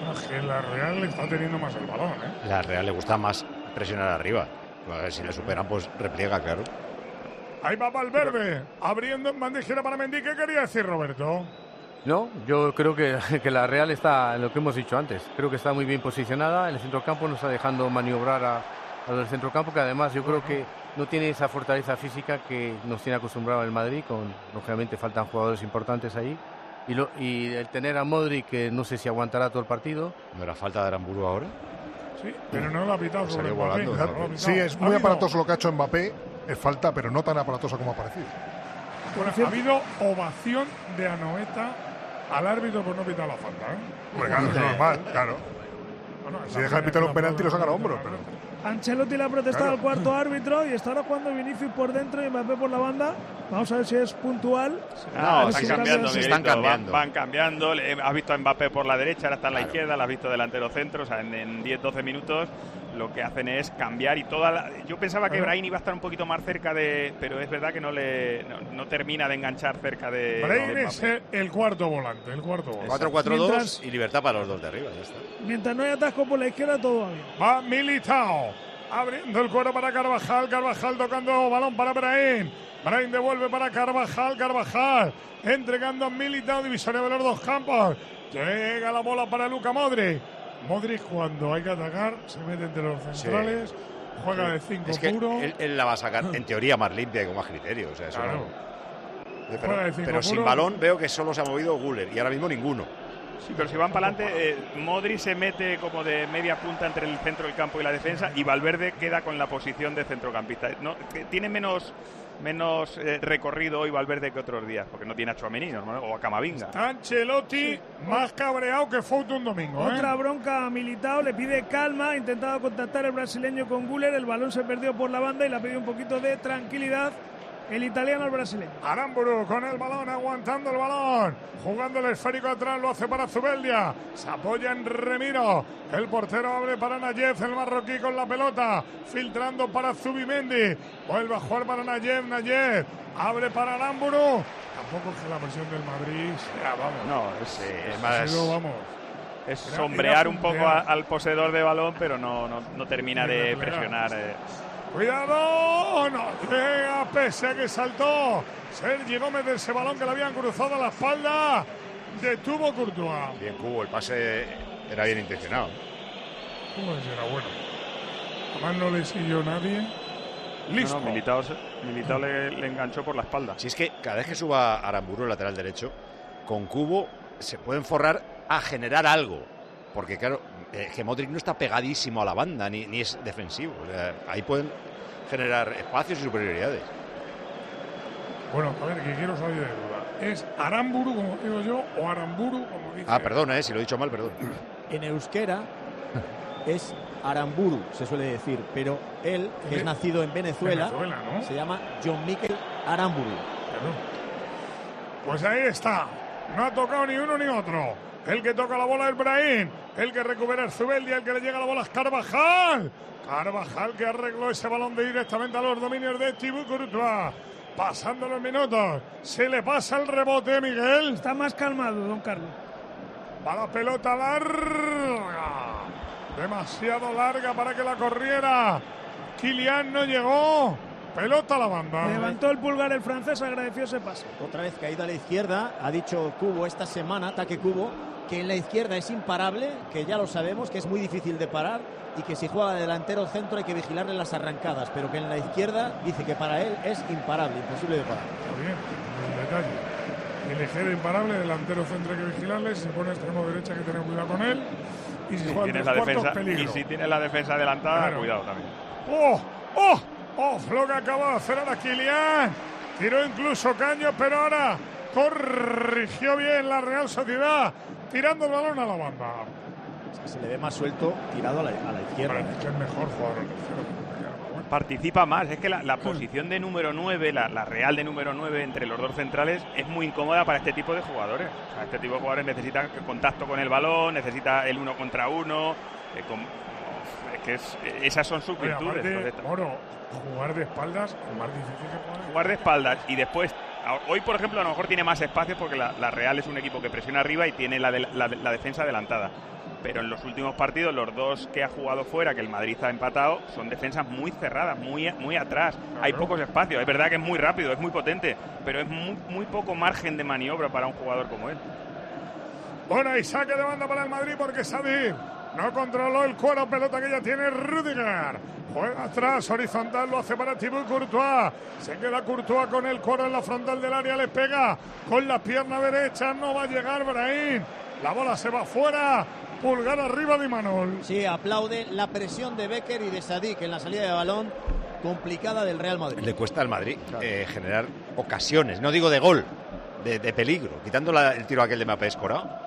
Speaker 2: Que la Real está teniendo más el balón, ¿eh?
Speaker 4: La Real le gusta más presionar arriba. A ver, si le superan, pues repliega, claro.
Speaker 2: Ahí va Valverde, abriendo en bandejera para Mendy. ¿Qué quería decir, Roberto?
Speaker 10: No, yo creo que la Real está en lo que hemos dicho antes. Creo que está muy bien posicionada. En el centrocampo no está dejando maniobrar a los del centrocampo, que además yo creo que no tiene esa fortaleza física que nos tiene acostumbrado el Madrid. Lógicamente faltan jugadores importantes ahí. Y el tener a Modric, que no sé si aguantará todo el partido.
Speaker 4: ¿No era falta de Aramburu ahora?
Speaker 2: Sí, pero no lo ha pitado sobre
Speaker 4: salió volando.
Speaker 15: Sí, es muy aparatoso lo que ha hecho Mbappé. Es falta, pero no tan aparatosa como ha parecido.
Speaker 2: Bueno, ha habido ovación de Anoeta al árbitro por no pitar la falta, ¿eh?
Speaker 15: Pues claro, es normal, claro.
Speaker 2: Bueno,
Speaker 15: si deja de pitar un penalti lo sacan a hombro. Pero...
Speaker 9: Ancelotti le ha protestado al cuarto árbitro y está ahora jugando Vinicius por dentro y Mbappé por la banda. Vamos a ver si es puntual.
Speaker 11: No, están cambiando,
Speaker 4: están cambiando.
Speaker 11: Van cambiando. Has visto a Mbappé por la derecha, ahora está en la izquierda, la has visto delantero centro. O sea, en 10-12 minutos lo que hacen es cambiar y yo pensaba que Brahim iba a estar un poquito más cerca pero es verdad que no termina de enganchar cerca de...
Speaker 2: Brahim es el cuarto volante,
Speaker 4: 4-4-2 y libertad para los dos de arriba, ya está.
Speaker 9: Mientras no hay atasco por la izquierda, todo va bien.
Speaker 2: Va Militao, abriendo el cuero para Carvajal tocando balón para Brahim. Brahim devuelve para Carvajal entregando a Militao, divisoria de los dos campos. Llega la bola para Luka Modric. Modric, cuando hay que atacar, se mete entre los centrales, juega de 5 puro.
Speaker 4: Él la va a sacar, en teoría, más limpia y con más criterio. O sea, eso
Speaker 2: claro.
Speaker 4: Pero sin balón veo que solo se ha movido Güler y ahora mismo ninguno.
Speaker 11: Sí, pero si van para adelante, Modric se mete como de media punta entre el centro del campo y la defensa y Valverde queda con la posición de centrocampista. No, tiene menos recorrido hoy Valverde que otros días, porque no tiene a Tchouaméni, ¿no? O a Camavinga.
Speaker 2: Ancelotti más cabreado que Foto un domingo.
Speaker 9: Otra bronca a Militao, le pide calma, ha intentado contactar el brasileño con Güler, el balón se perdió por la banda y le ha pedido un poquito de tranquilidad el italiano al brasileño.
Speaker 2: Aramburu con el balón, aguantando el balón, jugando el esférico atrás, lo hace para Zubeldia, se apoya en Remiro, el portero abre para Nayef, el marroquí con la pelota, filtrando para Zubimendi, vuelve a jugar para Nayef, abre para Aramburu. Tampoco es que la presión del Madrid sea, vamos.
Speaker 11: No, es más...
Speaker 2: vamos.
Speaker 11: Es sombrear un poco al poseedor de balón, pero no termina de presionar.
Speaker 2: Cuidado, no llega, pese a que saltó Sergi Gómez de ese balón que le habían cruzado a la espalda. Detuvo Courtois.
Speaker 4: Bien, Cubo, el pase era bien intencionado.
Speaker 2: Pues era bueno. Además no le siguió nadie. Listo.
Speaker 11: No, Militao le enganchó por la espalda.
Speaker 4: Si es que cada vez que suba Aramburu, el lateral derecho, con Cubo se pueden forrar a generar algo. Porque claro, que Modric no está pegadísimo a la banda, ni es defensivo. O sea, ahí pueden generar espacios y superioridades.
Speaker 2: Bueno, a ver, que quiero salir de duda. ¿Es Aramburu, como digo yo, o Aramburu, como dice?
Speaker 4: Perdona, si lo he dicho mal, perdón.
Speaker 8: En euskera es Aramburu, se suele decir, pero él, que es nacido en Venezuela,
Speaker 2: ¿no?
Speaker 8: Se llama John Mikel Aramburu.
Speaker 2: Pues ahí está. No ha tocado ni uno ni otro. El que toca la bola es Brahim. El que recupera es Zubeldia. El que le llega la bola es Carvajal. Carvajal que arregló ese balón de directamente a los dominios de Thibaut Courtois. Pasando los minutos. Se le pasa el rebote, Miguel.
Speaker 9: Está más calmado, don Carlos.
Speaker 2: Va la pelota larga. Demasiado larga para que la corriera. Kylian no llegó. Pelota a la banda.
Speaker 9: Levantó el pulgar el francés, agradeció ese pase.
Speaker 8: Otra vez caído a la izquierda. Ha dicho Cubo esta semana, ataque Cubo, que en la izquierda es imparable, que ya lo sabemos, que es muy difícil de parar y que si juega de delantero centro hay que vigilarle las arrancadas, pero que en la izquierda dice que para él es imparable, imposible de parar.
Speaker 2: Está bien, el detalle. El ligero imparable, delantero centro hay que vigilarle, si se pone extremo derecha hay que tener cuidado con él. Y si juega en tres cuartos, peligro.
Speaker 11: Y si tiene la defensa adelantada, claro. Cuidado también.
Speaker 2: Lo que acaba de hacer ahora Kylian. Tiró incluso Caño, pero ahora corrigió bien la Real Sociedad, tirando el balón a la banda.
Speaker 8: Es que se le ve más suelto tirado a la izquierda.
Speaker 2: Es que es mejor jugador a la izquierda.
Speaker 11: Participa más. Es que la posición de número 9, la Real de número 9 entre los dos centrales es muy incómoda para este tipo de jugadores. O sea, este tipo de jugadores necesita contacto con el balón, necesita el 1 contra 1. Esas son sus virtudes.
Speaker 2: Moro, jugar de espaldas es más difícil que
Speaker 11: jugar de espaldas y después Hoy, por ejemplo, a lo mejor tiene más espacio porque la Real es un equipo que presiona arriba y tiene la defensa adelantada. Pero en los últimos partidos, los dos que ha jugado fuera, que el Madrid ha empatado, son defensas muy cerradas, muy atrás. Hay pocos espacios. Es verdad que es muy rápido, es muy potente, pero es muy poco margen de maniobra para un jugador como él.
Speaker 2: Bueno, y saque de banda para el Madrid porque Sadik no controló el cuero, pelota que ya tiene Rüdiger. Juega atrás, horizontal, lo hace para Thibaut Courtois. Se queda Courtois con el cuero en la frontal del área, le pega con la pierna derecha, no va a llegar Brahim. La bola se va fuera, pulgar arriba de Imanol.
Speaker 8: Sí, aplaude la presión de Becker y de Sadik en la salida de balón complicada del Real Madrid.
Speaker 4: Le cuesta al Madrid generar ocasiones, no digo de gol, de peligro, quitando el tiro aquel de Mbappé escorado.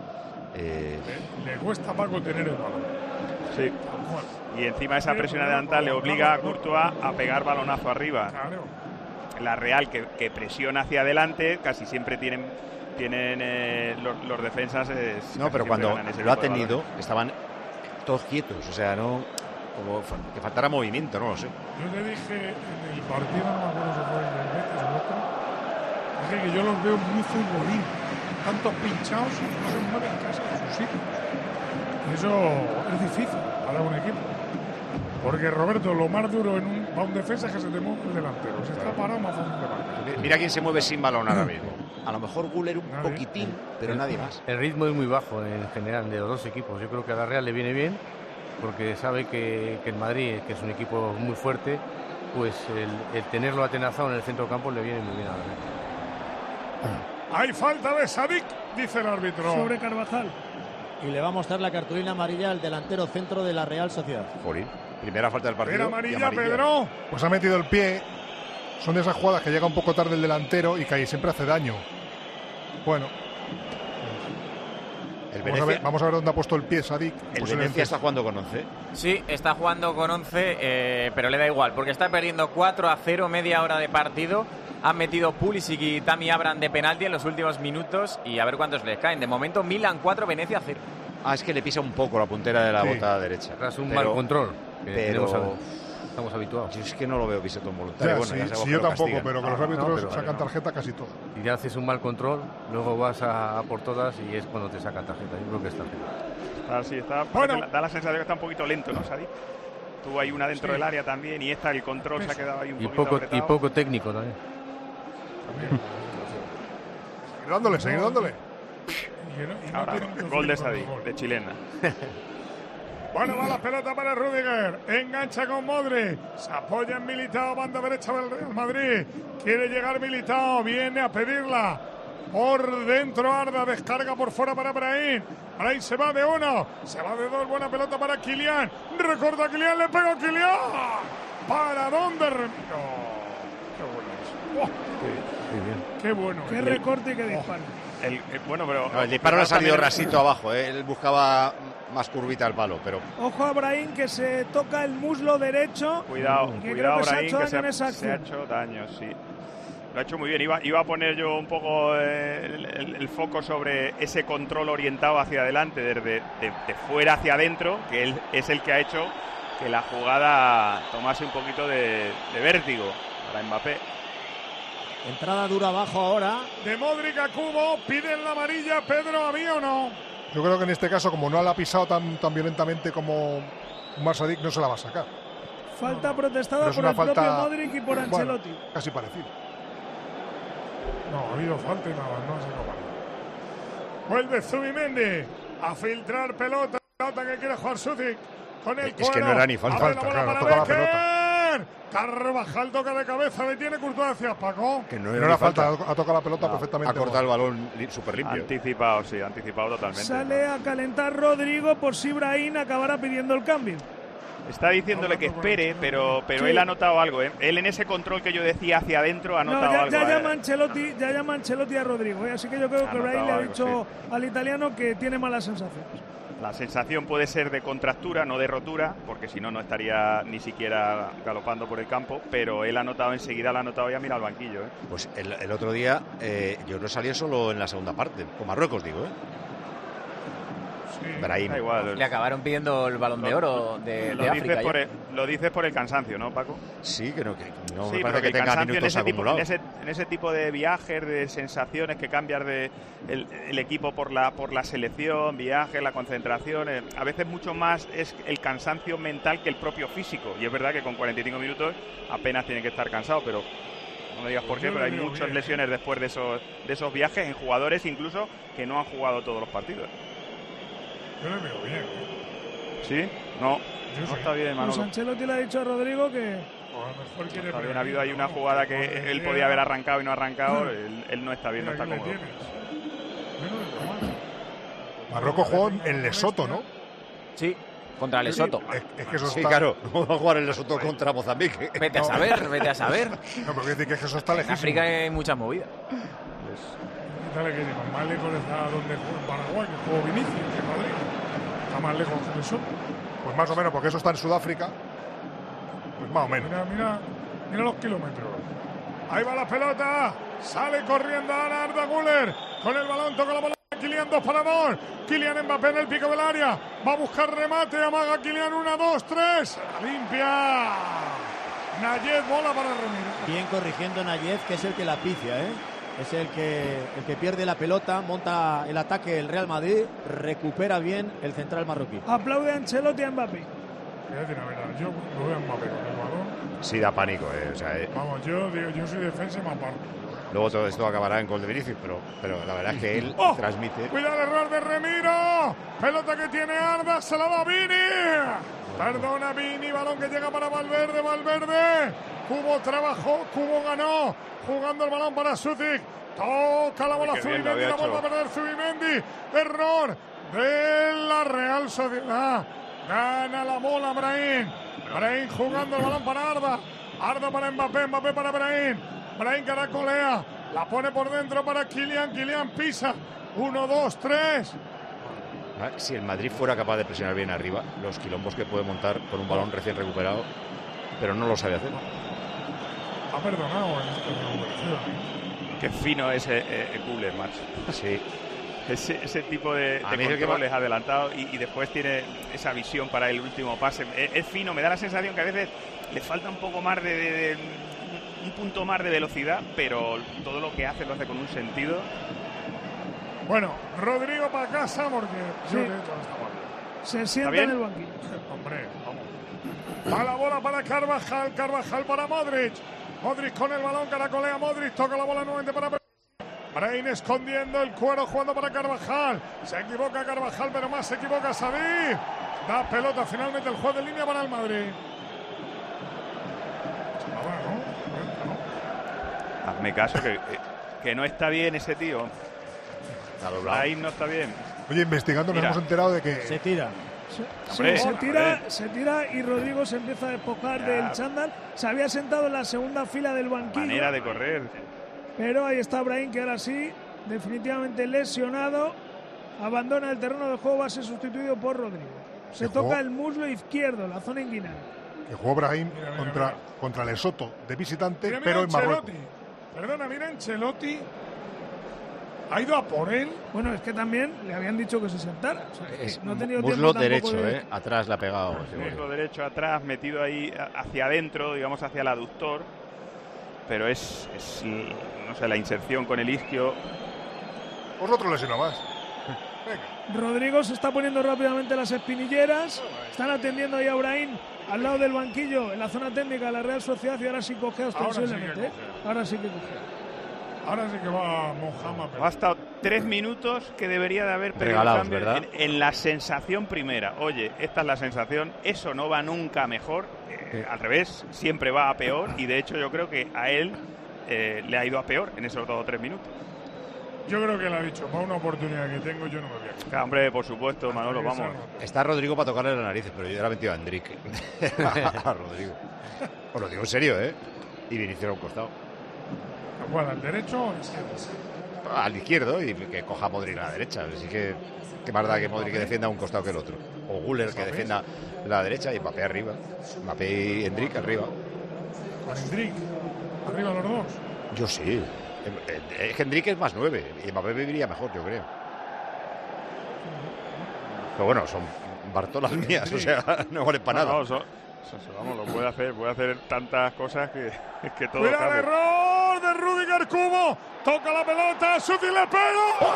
Speaker 2: Le cuesta a Paco tener el balón.
Speaker 11: Sí. Y encima esa presión adelantal le obliga a Courtois a pegar balonazo arriba.
Speaker 2: Claro.
Speaker 11: La Real que presiona hacia adelante, casi siempre tienen los defensas.
Speaker 4: No, pero cuando lo ha tenido, estaban todos quietos, o sea, no como que faltara movimiento, no lo sé.
Speaker 2: Yo te dije en el partido, no me acuerdo si fue en el Betis o otro, dije que yo los veo muy futbolín, tantos pinchados, no se mueven casi a su sitio. Eso es difícil para un equipo. Porque Roberto, lo más duro para un defensa es que se te mueve el delantero. Si está parado, más fácil de marcar.
Speaker 4: Mira quién se mueve sin balón ahora mismo. A lo mejor Güler un poquitín, pero nadie más.
Speaker 10: El ritmo es muy bajo en general de los dos equipos. Yo creo que a la Real le viene bien porque sabe que el Madrid, que es un equipo muy fuerte, pues el tenerlo atenazado en el centro del campo le viene muy bien a la Real.
Speaker 2: Hay falta de Sadik, dice el árbitro.
Speaker 9: Sobre Carvajal.
Speaker 8: Y le va a mostrar la cartulina amarilla al delantero centro de la Real Sociedad.
Speaker 4: Jorín, primera falta del partido.
Speaker 2: Amarilla, Pedro.
Speaker 15: Pues ha metido el pie. Son de esas jugadas que llega un poco tarde el delantero y que ahí siempre hace daño. Bueno. Vamos a ver dónde ha puesto el pie Sadik.
Speaker 4: El Venecia está jugando con 11.
Speaker 5: Sí, está jugando con 11, pero le da igual, porque está perdiendo 4-0, media hora de partido. Han metido Pulisic y Tammy Abraham de penalti en los últimos minutos y a ver cuántos les caen. De momento Milan 4, Venecia 0.
Speaker 4: Es que le pisa un poco la puntera de la bota derecha.
Speaker 10: Tras un mal control.
Speaker 4: Pero
Speaker 10: estamos habituados.
Speaker 4: Yo es que no lo veo pisotón voluntario.
Speaker 15: Sí, yo tampoco, pero que los árbitros sacan tarjeta casi todo.
Speaker 10: Si ya haces un mal control, luego vas a por todas y es cuando te sacan tarjeta. Yo creo que es tarjeta.
Speaker 11: Sí, está. Bueno. Da la sensación que está un poquito lento, ¿no, Sadik? Tuvo ahí una dentro del área también y el control se ha quedado ahí un poquito apretado.
Speaker 10: Y poco técnico también.
Speaker 15: Seguir dándole.
Speaker 11: Ahora, gol de Sadik, de chilena.
Speaker 2: Bueno, va la pelota para Rüdiger. Engancha con Modric. Se apoya en Militao, banda derecha del Real Madrid. Quiere llegar Militao, viene a pedirla. Por dentro Arda, descarga por fuera para Brahim. Brahim se va de 1, se va de 2. Buena pelota para Kylian. Recorta a Kylian, le pega a Kylian. ¿Para dónde remito? Qué bueno es. Oh. Qué bueno.
Speaker 9: Qué recorte y qué disparo.
Speaker 4: El disparo le ha salido rasito abajo. Él buscaba más curvita al palo, pero...
Speaker 9: Ojo a Brahim que se toca el muslo derecho.
Speaker 11: Cuidado,
Speaker 9: que
Speaker 11: cuidado
Speaker 9: Brahim,
Speaker 11: que
Speaker 9: se
Speaker 11: ha hecho daño, sí. Lo ha hecho muy bien. Iba a poner yo un poco el foco sobre ese control orientado hacia adelante, de fuera hacia adentro, que él es el que ha hecho que la jugada tomase un poquito de vértigo para Mbappé.
Speaker 8: Entrada dura abajo ahora.
Speaker 2: De Modric a Cubo, piden la amarilla, Pedro, ¿a mí o no?
Speaker 15: Yo creo que en este caso, como no la ha pisado tan violentamente como Sadik, no se la va a sacar.
Speaker 9: Falta protestada por el propio Modric y por Ancelotti.
Speaker 15: Bueno, casi parecido.
Speaker 2: No, ha habido falta y nada, no se acaba. Vuelve Zubimendi a filtrar pelota que quiere jugar Sucic con el cuero.
Speaker 4: Es que no era ni falta,
Speaker 15: claro, toca la pelota.
Speaker 2: Carvajal toca de cabeza, detiene Courtois hacia Paco.
Speaker 15: Que no era falta, ha tocado la pelota perfectamente.
Speaker 4: Ha cortado el balón súper limpio.
Speaker 11: Anticipado totalmente.
Speaker 9: Sale a calentar Rodrigo por si Brahim acabará pidiendo el cambio.
Speaker 11: Está diciéndole que espere, pero sí. Él ha notado algo, ¿eh? Él en ese control que yo decía hacia adentro ha notado algo.
Speaker 9: Ya llama Ancelotti a Rodrigo, ¿eh? Así que yo creo que Brahim le ha dicho al italiano que tiene malas sensaciones.
Speaker 11: La sensación puede ser de contractura, no de rotura, porque si no, no estaría ni siquiera galopando por el campo, pero él ha notado enseguida, ya mira al banquillo, ¿eh?
Speaker 4: Pues el otro día yo no salía solo en la segunda parte, con Marruecos digo, ¿eh? Brahim.
Speaker 11: Da igual.
Speaker 5: Le acabaron pidiendo el Balón de Oro de África.
Speaker 11: Lo dices por el cansancio, ¿no, Paco?
Speaker 4: Sí, que no
Speaker 11: Sí,
Speaker 4: me parece que tenga minutos acumulados.
Speaker 11: En ese tipo de viajes, de sensaciones que cambias de el equipo por la selección, viajes, la concentración, a veces mucho más es el cansancio mental que el propio físico. Y es verdad que con 45 minutos apenas tiene que estar cansado, pero no me digas por qué, pero hay muchas lesiones después de esos viajes en jugadores incluso que no han jugado todos los partidos.
Speaker 2: Yo le veo bien.
Speaker 11: ¿Sí? No está bien, Manolo.
Speaker 9: Pues Ancelotti le ha dicho a Rodrigo que...
Speaker 2: A lo mejor quiere
Speaker 11: Está bien, ha habido ahí una jugada que él podía haber arrancado y no ha arrancado. Él no está bien, no está cómodo.
Speaker 15: Marruecos jugó en Lesoto, ¿no?
Speaker 5: Sí, contra Lesoto.
Speaker 15: Es que eso
Speaker 4: Sí,
Speaker 15: está...
Speaker 4: claro, no va a jugar en Lesoto contra Mozambique.
Speaker 5: Vete a saber, vete a saber.
Speaker 15: No, pero quiero decir que eso está
Speaker 5: En
Speaker 15: lejísimo.
Speaker 5: África hay muchas movidas.
Speaker 2: Dale que digo, más lejos está donde jugó en Paraguay, que jugó Vinicius, que en Madrid. Está más lejos que eso.
Speaker 15: Pues más o menos, porque eso está en Sudáfrica. Pues más o menos.
Speaker 2: Mira los kilómetros. Ahí va la pelota. Sale corriendo Arda Güler. Con el balón, toca la bola. Kylian 2 para 2. Kylian Mbappé en el pico del área. Va a buscar remate. Amaga Kylian 1, 2, 3. Limpia. Nayez, bola para Remiro.
Speaker 8: Bien corrigiendo Nayez, que es el que la picia, ¿eh? Es el que pierde la pelota, monta el ataque el Real Madrid, recupera bien el central marroquí.
Speaker 9: Aplaude a Ancelotti a Mbappé.
Speaker 2: Voy a decir, a ver, yo lo veo a Mbappé con el balón.
Speaker 4: Sí, da pánico.
Speaker 2: Vamos, yo soy defensa y me aparto.
Speaker 4: Luego todo esto acabará en gol de Vinicius, pero la verdad es que él transmite.
Speaker 2: Cuidado el error de Remiro. Pelota que tiene Arda, se la da Vini. Perdona Vini, balón que llega para Valverde. Cubo trabajó, Cubo ganó. Jugando el balón para Sucic. Toca la bola Zubimendi, la vuelve a perder Zubimendi. Error de la Real Sociedad. Gana la bola Brahim. Brahim jugando el balón para Arda. Arda para Mbappé, Mbappé para Brahim. Brahim caracolea. La pone por dentro para Kylian. Kylian pisa. 1, 2, 3.
Speaker 4: Si el Madrid fuera capaz de presionar bien arriba, los quilombos que puede montar con un balón recién recuperado, pero no lo sabe hacer.
Speaker 2: Ha perdonado en esta recuperación.
Speaker 11: Qué fino es Güler, macho.
Speaker 4: Sí.
Speaker 11: Ese tipo de controles adelantados y después tiene esa visión para el último pase. Es fino, me da la sensación que a veces le falta un poco más un punto más de velocidad, pero todo lo que hace lo hace con un sentido.
Speaker 2: Bueno, Rodrigo para casa porque
Speaker 9: sí. Se sienta en el banquillo.
Speaker 2: Hombre, vamos. Va la bola para Carvajal, Carvajal para Modric. Modric con el balón, caracolea Modric, toca la bola nuevamente para Brahim escondiendo el cuero, jugando para Carvajal. Se equivoca Carvajal, pero más se equivoca Sadik. Da pelota finalmente el juez de línea para el Madrid.
Speaker 11: Hazme caso que no está bien ese tío. Brahim no está bien.
Speaker 15: Oye, investigando nos hemos enterado de que...
Speaker 8: Se tira.
Speaker 9: Se tira y Rodrigo se empieza a despojar del chándal. Se había sentado en la segunda fila del banquillo.
Speaker 11: Manera de correr.
Speaker 9: Pero ahí está Brahim, que ahora sí, definitivamente lesionado. Abandona el terreno de juego, va a ser sustituido por Rodrigo. Se toca el muslo izquierdo, la zona inguinal.
Speaker 15: Que jugó Brahim contra Lesoto de visitante,
Speaker 2: mira,
Speaker 15: pero en Marruecos.
Speaker 2: Perdona, mira, Ancelotti ha ido a por él.
Speaker 9: Bueno, es que también le habían dicho que se sentara. O sea, que no ha tenido
Speaker 4: muslo
Speaker 9: tiempo
Speaker 4: derecho,
Speaker 9: de...
Speaker 4: atrás le ha pegado.
Speaker 11: Muslo derecho atrás, metido ahí hacia adentro, digamos hacia el aductor. Pero es no sé, la inserción con el isquio.
Speaker 15: Vosotros lesionó más.
Speaker 9: Rodrigo se está poniendo rápidamente las espinilleras. Están atendiendo ahí a Brahim al lado del banquillo en la zona técnica de la Real Sociedad y ahora sí coge ostensiblemente. Ahora sí que coge.
Speaker 2: Ahora sí que va Mohamed.
Speaker 11: Ha estado 3 minutos que debería de haber pedido cambio en la sensación primera. Oye, esta es la sensación, eso no va nunca mejor. Al revés, siempre va a peor y de hecho yo creo que a él le ha ido a peor en esos 2 o 3 minutos.
Speaker 2: Yo creo que él ha dicho, para una oportunidad que tengo yo no me voy a quitar.
Speaker 11: Hombre, por supuesto, Manolo, vamos.
Speaker 4: Está Rodrigo para tocarle las narices, pero yo ya la he metido a Endrick. A Rodrigo. Os lo digo en serio, Y Vinicius a un costado.
Speaker 2: ¿Cuál, al derecho o al izquierdo?
Speaker 4: Al izquierdo y que coja Modric a la derecha. Así que más da que Modric que defienda un costado que el otro. O Güler que defienda la derecha y Mbappé arriba. Mbappé y Endrick arriba.
Speaker 2: ¿Con Endrick? ¿Arriba los dos?
Speaker 4: Yo sí. Es que Endrick es más 9 y Mbappé viviría mejor, yo creo. Pero bueno, son Bartolas mías, o sea, no vale para nada.
Speaker 11: Vamos, lo puede hacer tantas cosas que todo
Speaker 2: Cuidado,
Speaker 11: cabe.
Speaker 2: error de Rüdiger Cubo. Toca la pelota, Sutil le pega.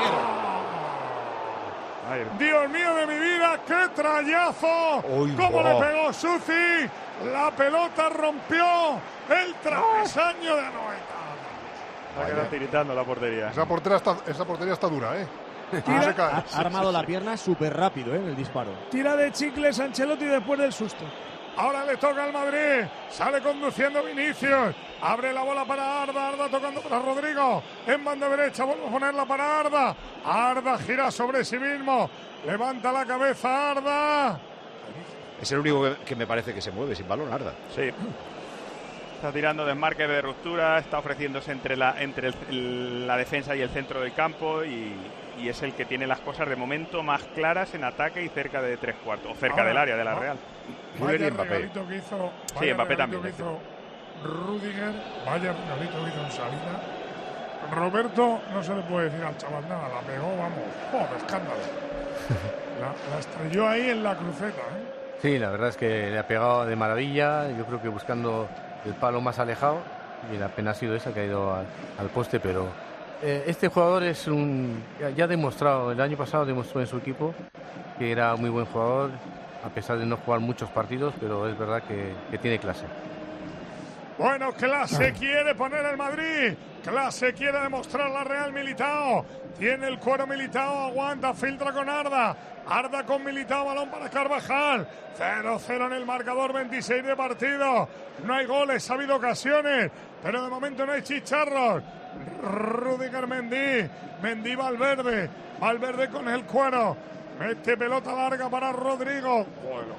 Speaker 2: Dios mío de mi vida, qué trayazo. Cómo le pegó Sutil. La pelota rompió el travesaño de Anoeta.
Speaker 11: Va a quedar tiritando la portería.
Speaker 15: Esa portería está dura, ¿eh?
Speaker 8: Ha armado la pierna súper rápido, en el disparo.
Speaker 9: Tira de chicles Ancelotti después del susto.
Speaker 2: Ahora le toca al Madrid. Sale conduciendo Vinicius. Abre la bola para Arda. Arda tocando para Rodrigo. En banda derecha. Vuelve a ponerla para Arda. Arda gira sobre sí mismo. Levanta la cabeza Arda.
Speaker 4: Es el único que me parece que se mueve sin balón, Arda.
Speaker 11: Sí. Está tirando desmarques de ruptura. Está ofreciéndose entre la defensa y el centro del campo. Y es el que tiene las cosas de momento más claras en ataque y cerca de 3/4. O cerca del área de la Real.
Speaker 2: Vaya regalito que hizo.
Speaker 11: Sí, Mbappé también.
Speaker 2: Que hizo Rüdiger. Vaya regalito que hizo en salida. Roberto, no se le puede decir al chaval nada. La pegó, vamos. ¡Oh, escándalo! La estrelló ahí en la cruceta, ¿eh?
Speaker 10: Sí, la verdad es que le ha pegado de maravilla. Yo creo que buscando el palo más alejado. Y la pena ha sido esa que ha ido al poste, pero este jugador ya ha demostrado, el año pasado demostró en su equipo que era muy buen jugador, a pesar de no jugar muchos partidos, pero es verdad que tiene clase.
Speaker 2: Bueno, clase quiere poner el Madrid. Clase quiere demostrar la Real Militao. Tiene el cuero Militao, aguanta, filtra con Arda. Arda con Militao, balón para Carvajal. 0-0 en el marcador, 26 de partido. No hay goles, ha habido ocasiones, pero de momento no hay chicharros. Rüdiger Mendy Valverde. Valverde con el cuero. Mete pelota larga para Rodrigo. Bueno,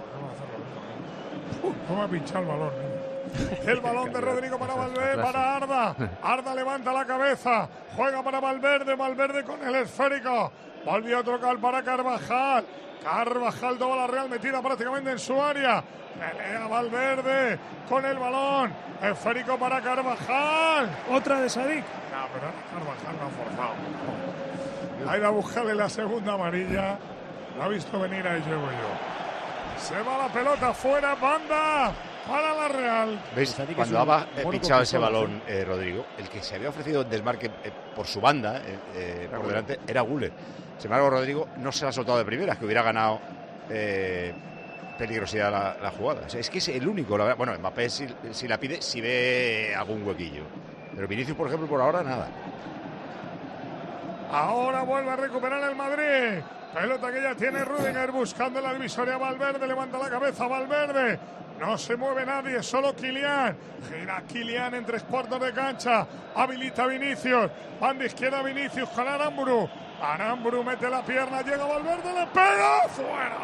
Speaker 2: ¿cómo ha pinchado el balón? El balón de Rodrigo para Valverde, para Arda. Arda levanta la cabeza. Juega para Valverde. Valverde con el esférico. Volvió a tocar para Carvajal. Carvajal toda la Real metida prácticamente en su área. Pelea Valverde con el balón. Esférico para Carvajal.
Speaker 9: Otra de Sadik.
Speaker 2: No, pero Carvajal no ha forzado. Ha ido a buscarle la segunda amarilla. La ha visto venir, ahí llego yo. Se va la pelota fuera, banda para la Real.
Speaker 4: ¿Veis? Cuando ha pinchado ese balón, Rodrigo, el que se había ofrecido el desmarque por su banda, por delante, era Güler. Sin embargo, Rodrigo no se la ha soltado de primeras, que hubiera ganado peligrosidad la jugada. O sea, es que es el único. Bueno, Mbappé si la pide, si ve algún huequillo. Pero Vinicius, por ejemplo, por ahora nada.
Speaker 2: Ahora vuelve a recuperar el Madrid. Pelota que ya tiene Rüdiger buscando la divisoria. Valverde levanta la cabeza. Valverde. No se mueve nadie, solo Kylian. Gira Kylian en 3/4 de cancha. Habilita Vinicius. Banda izquierda Vinicius con Aramburu. Aramburu mete la pierna, llega Valverde, le pega. ¡Fuera!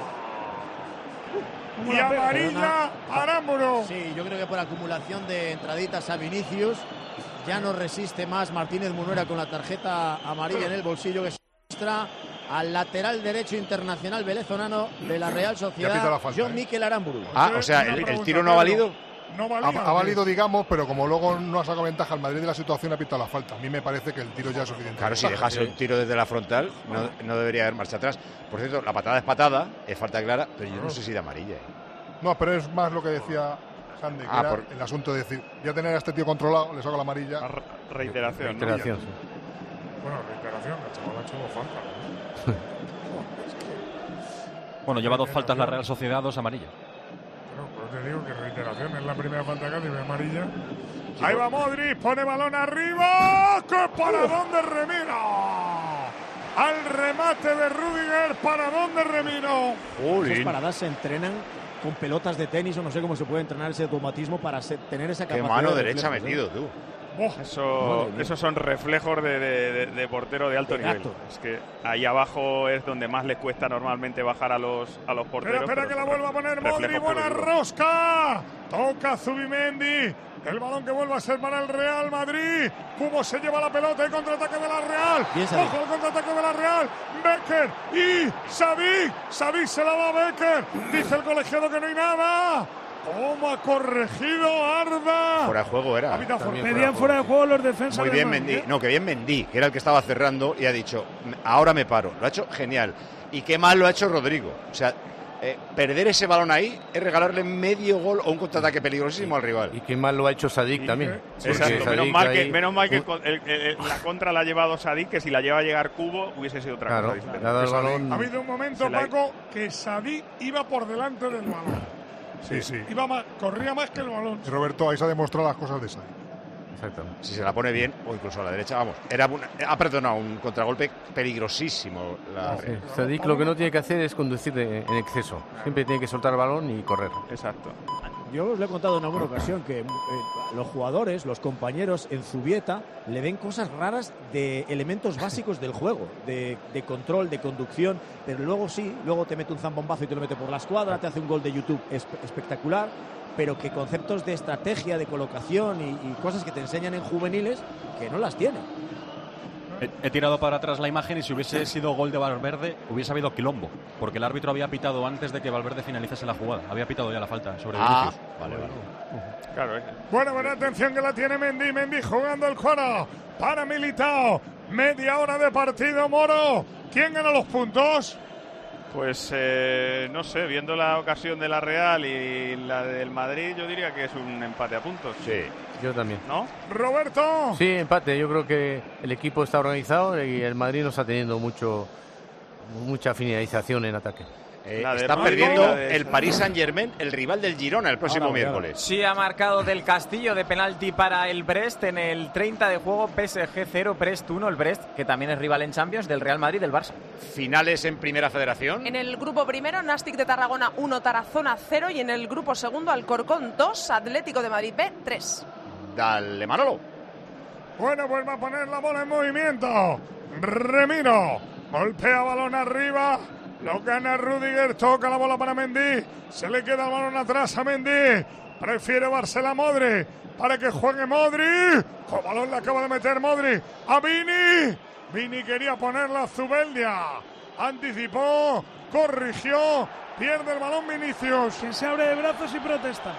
Speaker 2: Y amarilla Aramburu.
Speaker 8: Sí, yo creo que por acumulación de entraditas a Vinicius ya no resiste más Martínez Munuera con la tarjeta amarilla en el bolsillo que se muestra al lateral derecho internacional venezolano de la Real Sociedad, John Mikel Aramburu.
Speaker 4: O sea, el tiro no ha valido.
Speaker 2: No valía,
Speaker 15: ha valido, digamos, pero como luego no ha sacado ventaja al Madrid de la situación, ha pitado la falta. A mí me parece que el tiro ya es suficiente.
Speaker 4: Claro, si dejase un tiro desde la frontal, no debería haber marcha atrás. Por cierto, la patada es patada, es falta clara, pero yo no sé si de amarilla.
Speaker 15: No, pero es más lo que decía Sandy, que era el asunto de decir, ya tener a este tío controlado, le saco la amarilla.
Speaker 11: Reiteración.
Speaker 2: Sí. Bueno, reiteración, el chaval ha hecho dos faltas.
Speaker 16: Bueno, lleva 2 faltas la Real Sociedad, 2 amarillas.
Speaker 2: Te digo que reiteración es la primera falta que hace amarilla. Ahí va Modric, pone balón arriba. ¡Qué paradón de Remiro! Al remate de Rüdiger, paradón de Remiro.
Speaker 8: Esas paradas se entrenan con pelotas de tenis o no sé cómo se puede entrenar ese automatismo para tener esa capacidad.
Speaker 4: Qué mano derecha ha metido, tú.
Speaker 11: Esos son reflejos de portero de alto nivel. Es que ahí abajo es donde más les cuesta normalmente bajar a los porteros.
Speaker 2: Espera que la vuelva a poner Modric, buena rosca. Toca Zubimendi. El balón que vuelve a ser para el Real Madrid. Cubo se lleva la pelota y contraataque de la Real. Ojo al contraataque de la Real. Becker y Sadik. Sadik se la da a Becker. Dice el colegiado que no hay nada. ¿Cómo ha corregido Arda?
Speaker 4: Fuera de juego era.
Speaker 9: Pedían fuera de juego los defensas.
Speaker 4: Muy bien Mendy. No, que bien Mendy, que era el que estaba cerrando y ha dicho, ahora me paro. Lo ha hecho genial. Y qué mal lo ha hecho Rodrigo. O sea, perder ese balón ahí es regalarle medio gol o un contraataque peligrosísimo al rival.
Speaker 10: Y qué mal lo ha hecho Sadik también.
Speaker 11: Exacto, Sadik menos mal que la contra la ha llevado Sadik, que si la lleva a llegar Cubo hubiese sido otra cosa distinta.
Speaker 2: Ha habido un momento, Paco, que Sadik iba por delante del balón.
Speaker 15: Sí.
Speaker 2: Corría más que el balón.
Speaker 15: Y Roberto, ahí se ha demostrado las cosas de Sadik.
Speaker 4: Exactamente. Si se la pone bien, o incluso a la derecha, vamos. Ha perdonado un contragolpe peligrosísimo.
Speaker 10: Sadik lo que no tiene que hacer es conducir en exceso. Siempre tiene que soltar el balón y correr.
Speaker 11: Exacto.
Speaker 8: Yo os lo he contado en alguna ocasión que los jugadores, los compañeros en Zubieta le ven cosas raras de elementos básicos del juego, de control, de conducción, pero luego te mete un zambombazo y te lo mete por la escuadra, te hace un gol de YouTube espectacular, pero que conceptos de estrategia, de colocación y cosas que te enseñan en juveniles que no las tienen.
Speaker 16: He tirado para atrás la imagen y si hubiese sido gol de Valverde hubiese habido quilombo, porque el árbitro había pitado antes de que Valverde finalizase la jugada. Había pitado ya la falta sobre Vinicius.
Speaker 4: Vale.
Speaker 2: Claro. Bueno, atención que la tiene Mendy jugando el cuadro para Militao. Media hora de partido, Moro. ¿Quién gana los puntos?
Speaker 11: Pues no sé, viendo la ocasión de la Real y la del Madrid, yo diría que es un empate a puntos.
Speaker 10: Sí, yo también.
Speaker 11: ¿No?
Speaker 2: Roberto.
Speaker 10: Sí, empate. Yo creo que el equipo está organizado y el Madrid no está teniendo mucha finalización en ataque.
Speaker 4: Está perdiendo el Paris Saint-Germain, el rival del Girona, el próximo miércoles.
Speaker 5: Sí, ha marcado Del Castillo de penalti para el Brest en el 30 de juego. PSG 0, Brest 1. El Brest, que también es rival en Champions del Real Madrid, del Barça.
Speaker 4: Finales en Primera Federación.
Speaker 17: En el grupo primero, Nàstic de Tarragona 1, Tarazona 0. Y en el grupo segundo, Alcorcón 2, Atlético de Madrid B 3.
Speaker 4: Dale, Manolo.
Speaker 2: Bueno, vuelve a poner la bola en movimiento. Remiro. Golpea balón arriba. Lo gana Rüdiger, toca la bola para Mendy. Se le queda el balón atrás a Mendy. Prefiere Barcelona Modri para que juegue Modri. Con balón le acaba de meter Modri a Vini. Vini quería ponerla a Zubeldia. Anticipó, corrigió, pierde el balón Vinicius.
Speaker 9: Que se abre de brazos y protesta.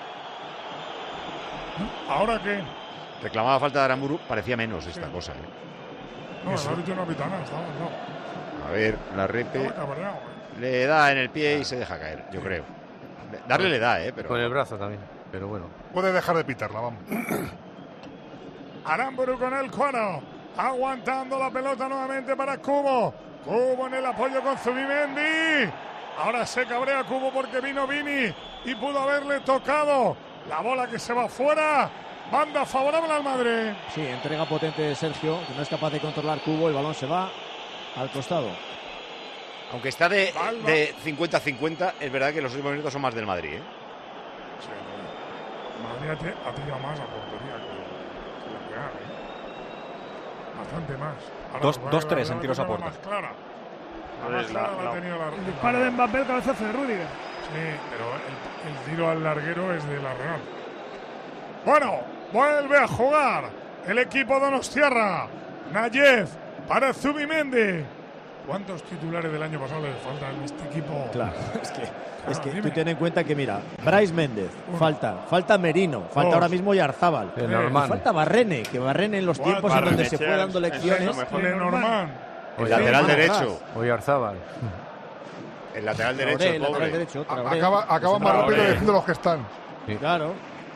Speaker 2: ¿Ahora qué?
Speaker 4: Reclamaba falta de Aramburu, parecía menos esta cosa.
Speaker 2: No, el árbitro no pita nada, no.
Speaker 4: A ver, la Repe le da en el pie y se deja caer, yo creo. Darle le da, pero...
Speaker 10: Con el brazo también, pero bueno.
Speaker 15: Puede dejar de pitarla, vamos.
Speaker 2: Aramburu con el cuadro, aguantando la pelota nuevamente para Cubo. Cubo en el apoyo con Zubimendi. Ahora se cabrea Cubo porque vino Vini y pudo haberle tocado. La bola que se va fuera. Banda favorable al Madrid.
Speaker 8: Sí, entrega potente de Sergio, que no es capaz de controlar Cubo. El balón se va al costado.
Speaker 4: Aunque está de 50-50, es verdad que los últimos minutos son más del Madrid.
Speaker 2: Sí, Madrid ha tirado más a portería que la Real. Bastante más.
Speaker 16: 2-3 en tiros a puerta.
Speaker 2: Más clara. La más clara la ha tenido la Real.
Speaker 9: El disparo de Mbappé, el cabezazo de Rüdiger.
Speaker 2: Sí, pero el tiro al larguero es de la Real. Bueno, vuelve a jugar el equipo donostiarra. Nayev para Zubimendi. ¿Cuántos titulares del año pasado le faltan a este equipo?
Speaker 8: Claro, es que tú ten en cuenta que, mira, Brais Méndez, falta Merino, falta ahora mismo Yarzábal, falta Barrene, que Barrene en los tiempos en donde se fue dando lecciones.
Speaker 2: Lenormand.
Speaker 4: El lateral derecho.
Speaker 10: O Yarzábal.
Speaker 4: El lateral derecho, el pobre.
Speaker 15: Acaba más rápido diciendo los que están.
Speaker 8: Sí. Claro.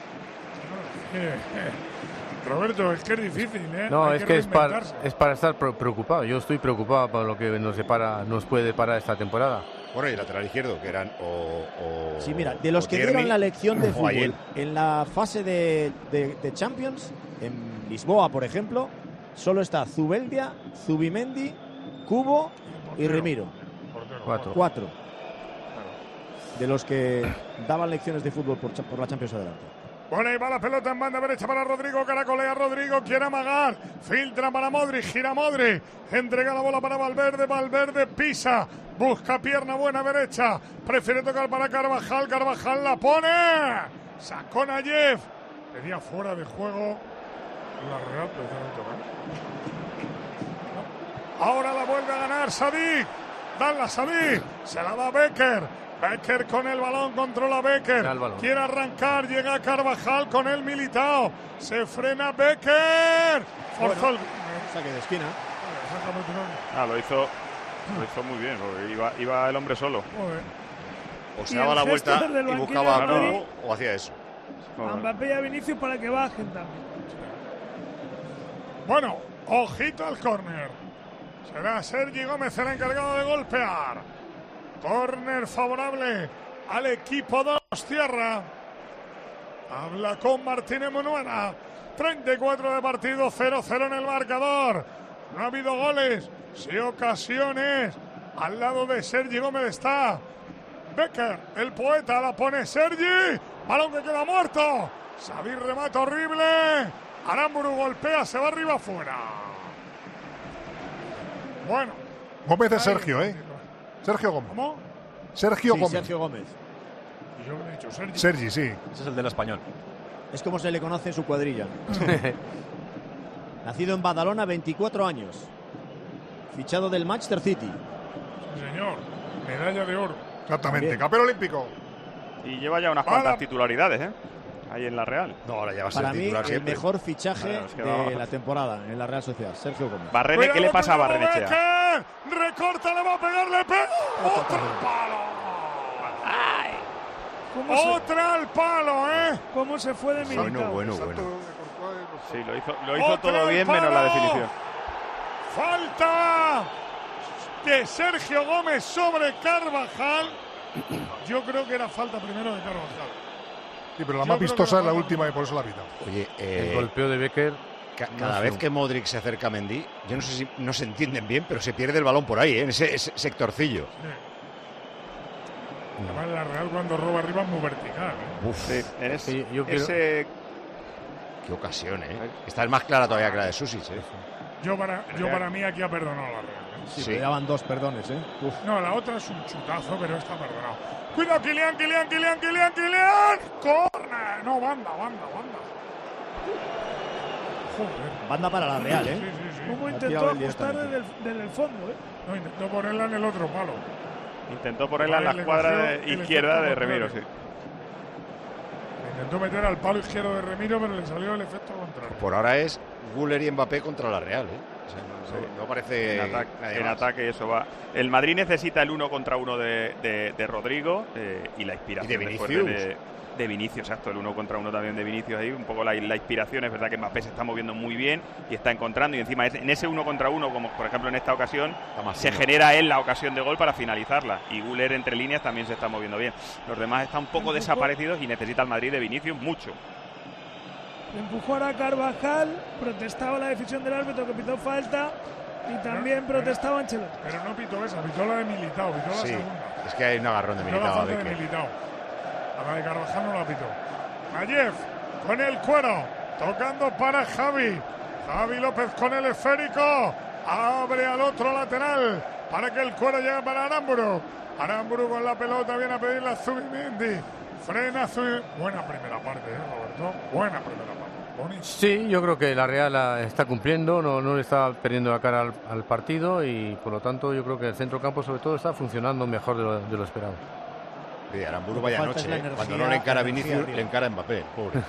Speaker 2: Roberto, es que es difícil,
Speaker 10: No,
Speaker 2: Hay
Speaker 10: es que es para estar preocupado. Yo estoy preocupado por lo que nos puede deparar esta temporada.
Speaker 4: Bueno, y el lateral izquierdo, que eran
Speaker 8: sí, mira, de los que dieron la lección de fútbol en la fase de Champions, en Lisboa, por ejemplo, solo está Zubeldia, Zubimendi, Cubo y Remiro. 4 de los que daban lecciones de fútbol por la Champions adelante.
Speaker 2: Bueno, ahí va la pelota en banda derecha para Rodrigo, caracolea Rodrigo, quiere amagar, filtra para Modri, gira Modri, entrega la bola para Valverde, Valverde pisa, busca pierna buena derecha, prefiere tocar para Carvajal, Carvajal la pone, sacó Nayev, tenía fuera de juego la Real, ahora la vuelve a ganar Sadik, dale a Sadik, se la da Becker, Becker con el balón, controla Becker. Quiere arrancar, llega Carvajal con el Militao. Se frena Becker. Forzó el
Speaker 8: saque de esquina.
Speaker 11: Lo hizo muy bien, porque iba el hombre solo.
Speaker 4: O se daba la vuelta y buscaba algo, o hacía eso.
Speaker 9: A Mbappé y a Vinicius para que bajen también.
Speaker 2: Bueno, ojito al córner. Será Sergi Gómez el encargado de golpear. Córner favorable al equipo de Donostiarra. Habla con Martínez Munuera. 34 de partido, 0-0 en el marcador. No ha habido goles, sí ocasiones. Al lado de Sergi Gómez está Becker, el poeta, la pone Sergi. Balón que queda muerto. Sabir remata horrible. Aramburu golpea, se va arriba afuera. Bueno.
Speaker 15: Gómez es Sergio, Sergio Gómez.
Speaker 2: ¿Cómo?
Speaker 15: Sergio Gómez.
Speaker 8: Sergio Gómez.
Speaker 2: Yo he dicho Sergi.
Speaker 15: Sergi, sí.
Speaker 16: Ese es el del español.
Speaker 8: Es como se le conoce en su cuadrilla. Nacido en Badalona, 24 años. Fichado del Manchester City.
Speaker 2: Sí, señor. Medalla de oro.
Speaker 15: Exactamente. Campeón olímpico.
Speaker 11: Y lleva ya unas cuantas titularidades, ahí en la Real.
Speaker 4: No, ahora ya va a
Speaker 8: Para
Speaker 4: ser
Speaker 8: mí,
Speaker 4: titular siempre.
Speaker 8: el mejor fichaje de la temporada en la Real Sociedad, Sergio Gómez.
Speaker 11: Barrene, ¿qué le pasa a Barrenechea?
Speaker 2: Recorta, le va a pegar, le pega. ¡Otro palo! ¡Otra al palo,
Speaker 9: ¿Cómo se fue de Militao?
Speaker 4: Bueno.
Speaker 11: Sí, lo hizo todo bien, menos la definición.
Speaker 2: Falta de Sergio Gómez sobre Carvajal. Yo creo que era falta primero de Carvajal.
Speaker 15: Sí, pero la más vistosa es la última y por eso la pita.
Speaker 4: Oye,
Speaker 10: el golpeo de Becker.
Speaker 4: Cada vez que Modric se acerca a Mendy, yo no sé si no se entienden bien, pero se pierde el balón por ahí, en ese sectorcillo.
Speaker 2: Además, la Real cuando roba arriba es muy vertical.
Speaker 4: Qué ocasión, Esta es más clara todavía que la de Susic,
Speaker 2: Yo para mí aquí ha perdonado la Real.
Speaker 8: Sí. Le daban 2 perdones,
Speaker 2: No, la otra es un chutazo, pero está perdonado. Cuidado, Kylian. Corner. No, banda. Joder.
Speaker 8: Banda para la Real,
Speaker 2: Sí.
Speaker 9: ¿Cómo intentó ajustar desde el fondo,
Speaker 2: No, intentó ponerla en el otro palo.
Speaker 11: Intentó ponerla en la escuadra izquierda de Remiro, sí.
Speaker 2: Intentó meter al palo izquierdo de Remiro, pero le salió el efecto contrario.
Speaker 4: Por ahora es Güler y Mbappé contra la Real, O sea, no parece
Speaker 11: en ataque eso va. El Madrid necesita el 1 contra 1 de Rodrigo y la inspiración.
Speaker 4: Y de Vinicius.
Speaker 11: De Vinicius, exacto, el 1 contra 1 también de Vinicius ahí, un poco la inspiración. Es verdad que Mbappé se está moviendo muy bien y está encontrando, y encima en ese 1 contra 1, como por ejemplo en esta ocasión, se genera él la ocasión de gol para finalizarla, y Güler entre líneas también se está moviendo bien. Los demás están un poco desaparecidos y necesita el Madrid de Vinicius mucho.
Speaker 9: Empujó a Carvajal, protestaba la decisión del árbitro que pitó falta y también protestaba Ancelotti.
Speaker 2: Pero no pitó esa, pitó la de Militao, pitó la segunda.
Speaker 4: Es que hay un agarrón de Militao.
Speaker 2: A la de Carvajal no la pitó. Mayev con el cuero, tocando para Javi. Javi López con el esférico. Abre al otro lateral para que el cuero llegue para Aramburu. Aramburu con la pelota, viene a pedirle a Zubimendi. Frena Zubimendi. Buena primera parte, Roberto. Buena primera parte. Bonito.
Speaker 10: Sí, yo creo que la Real está cumpliendo, no le está perdiendo la cara al partido, y por lo tanto yo creo que el centro campo sobre todo está funcionando mejor de lo esperado.
Speaker 4: Sí, Aramburu vaya noche, cuando no le encara a Vinicius, le encara a Mbappé, pobre.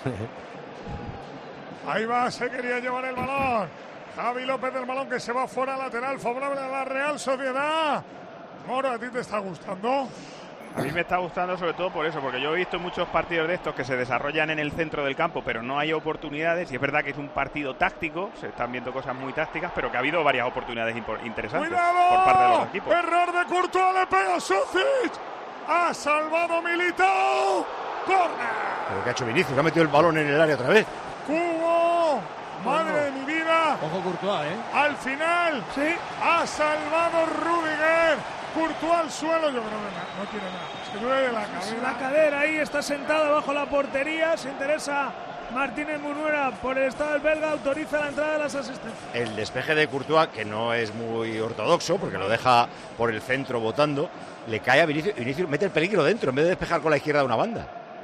Speaker 2: Ahí va, se quería llevar el balón. Javi López del balón que se va fuera lateral, favorable a la Real Sociedad. Moro, ¿a ti te está gustando?
Speaker 11: A mí me está gustando sobre todo por eso, porque yo he visto muchos partidos de estos que se desarrollan en el centro del campo, pero no hay oportunidades, y es verdad que es un partido táctico, se están viendo cosas muy tácticas, pero que ha habido varias oportunidades interesantes por parte de los equipos.
Speaker 2: Error de Courtois, le pega Susic. Ha salvado Militao. Corner.
Speaker 4: ¿Pero qué ha hecho Vinicius? Ha metido el balón en el área otra vez.
Speaker 2: Cubo. Madre de mi vida.
Speaker 8: Ojo Courtois,
Speaker 2: Al final, ha salvado Rudiger. Courtois al suelo, yo creo que no tiene nada. Se duele la cadera.
Speaker 9: La cadera ahí, está sentada bajo la portería. Se interesa Martínez Munuera por el estado del belga, autoriza la entrada de las asistencias.
Speaker 4: El despeje de Courtois, que no es muy ortodoxo, porque lo deja por el centro botando, le cae a Vinicius. Vinicius mete el peligro dentro en vez de despejar con la izquierda de una banda.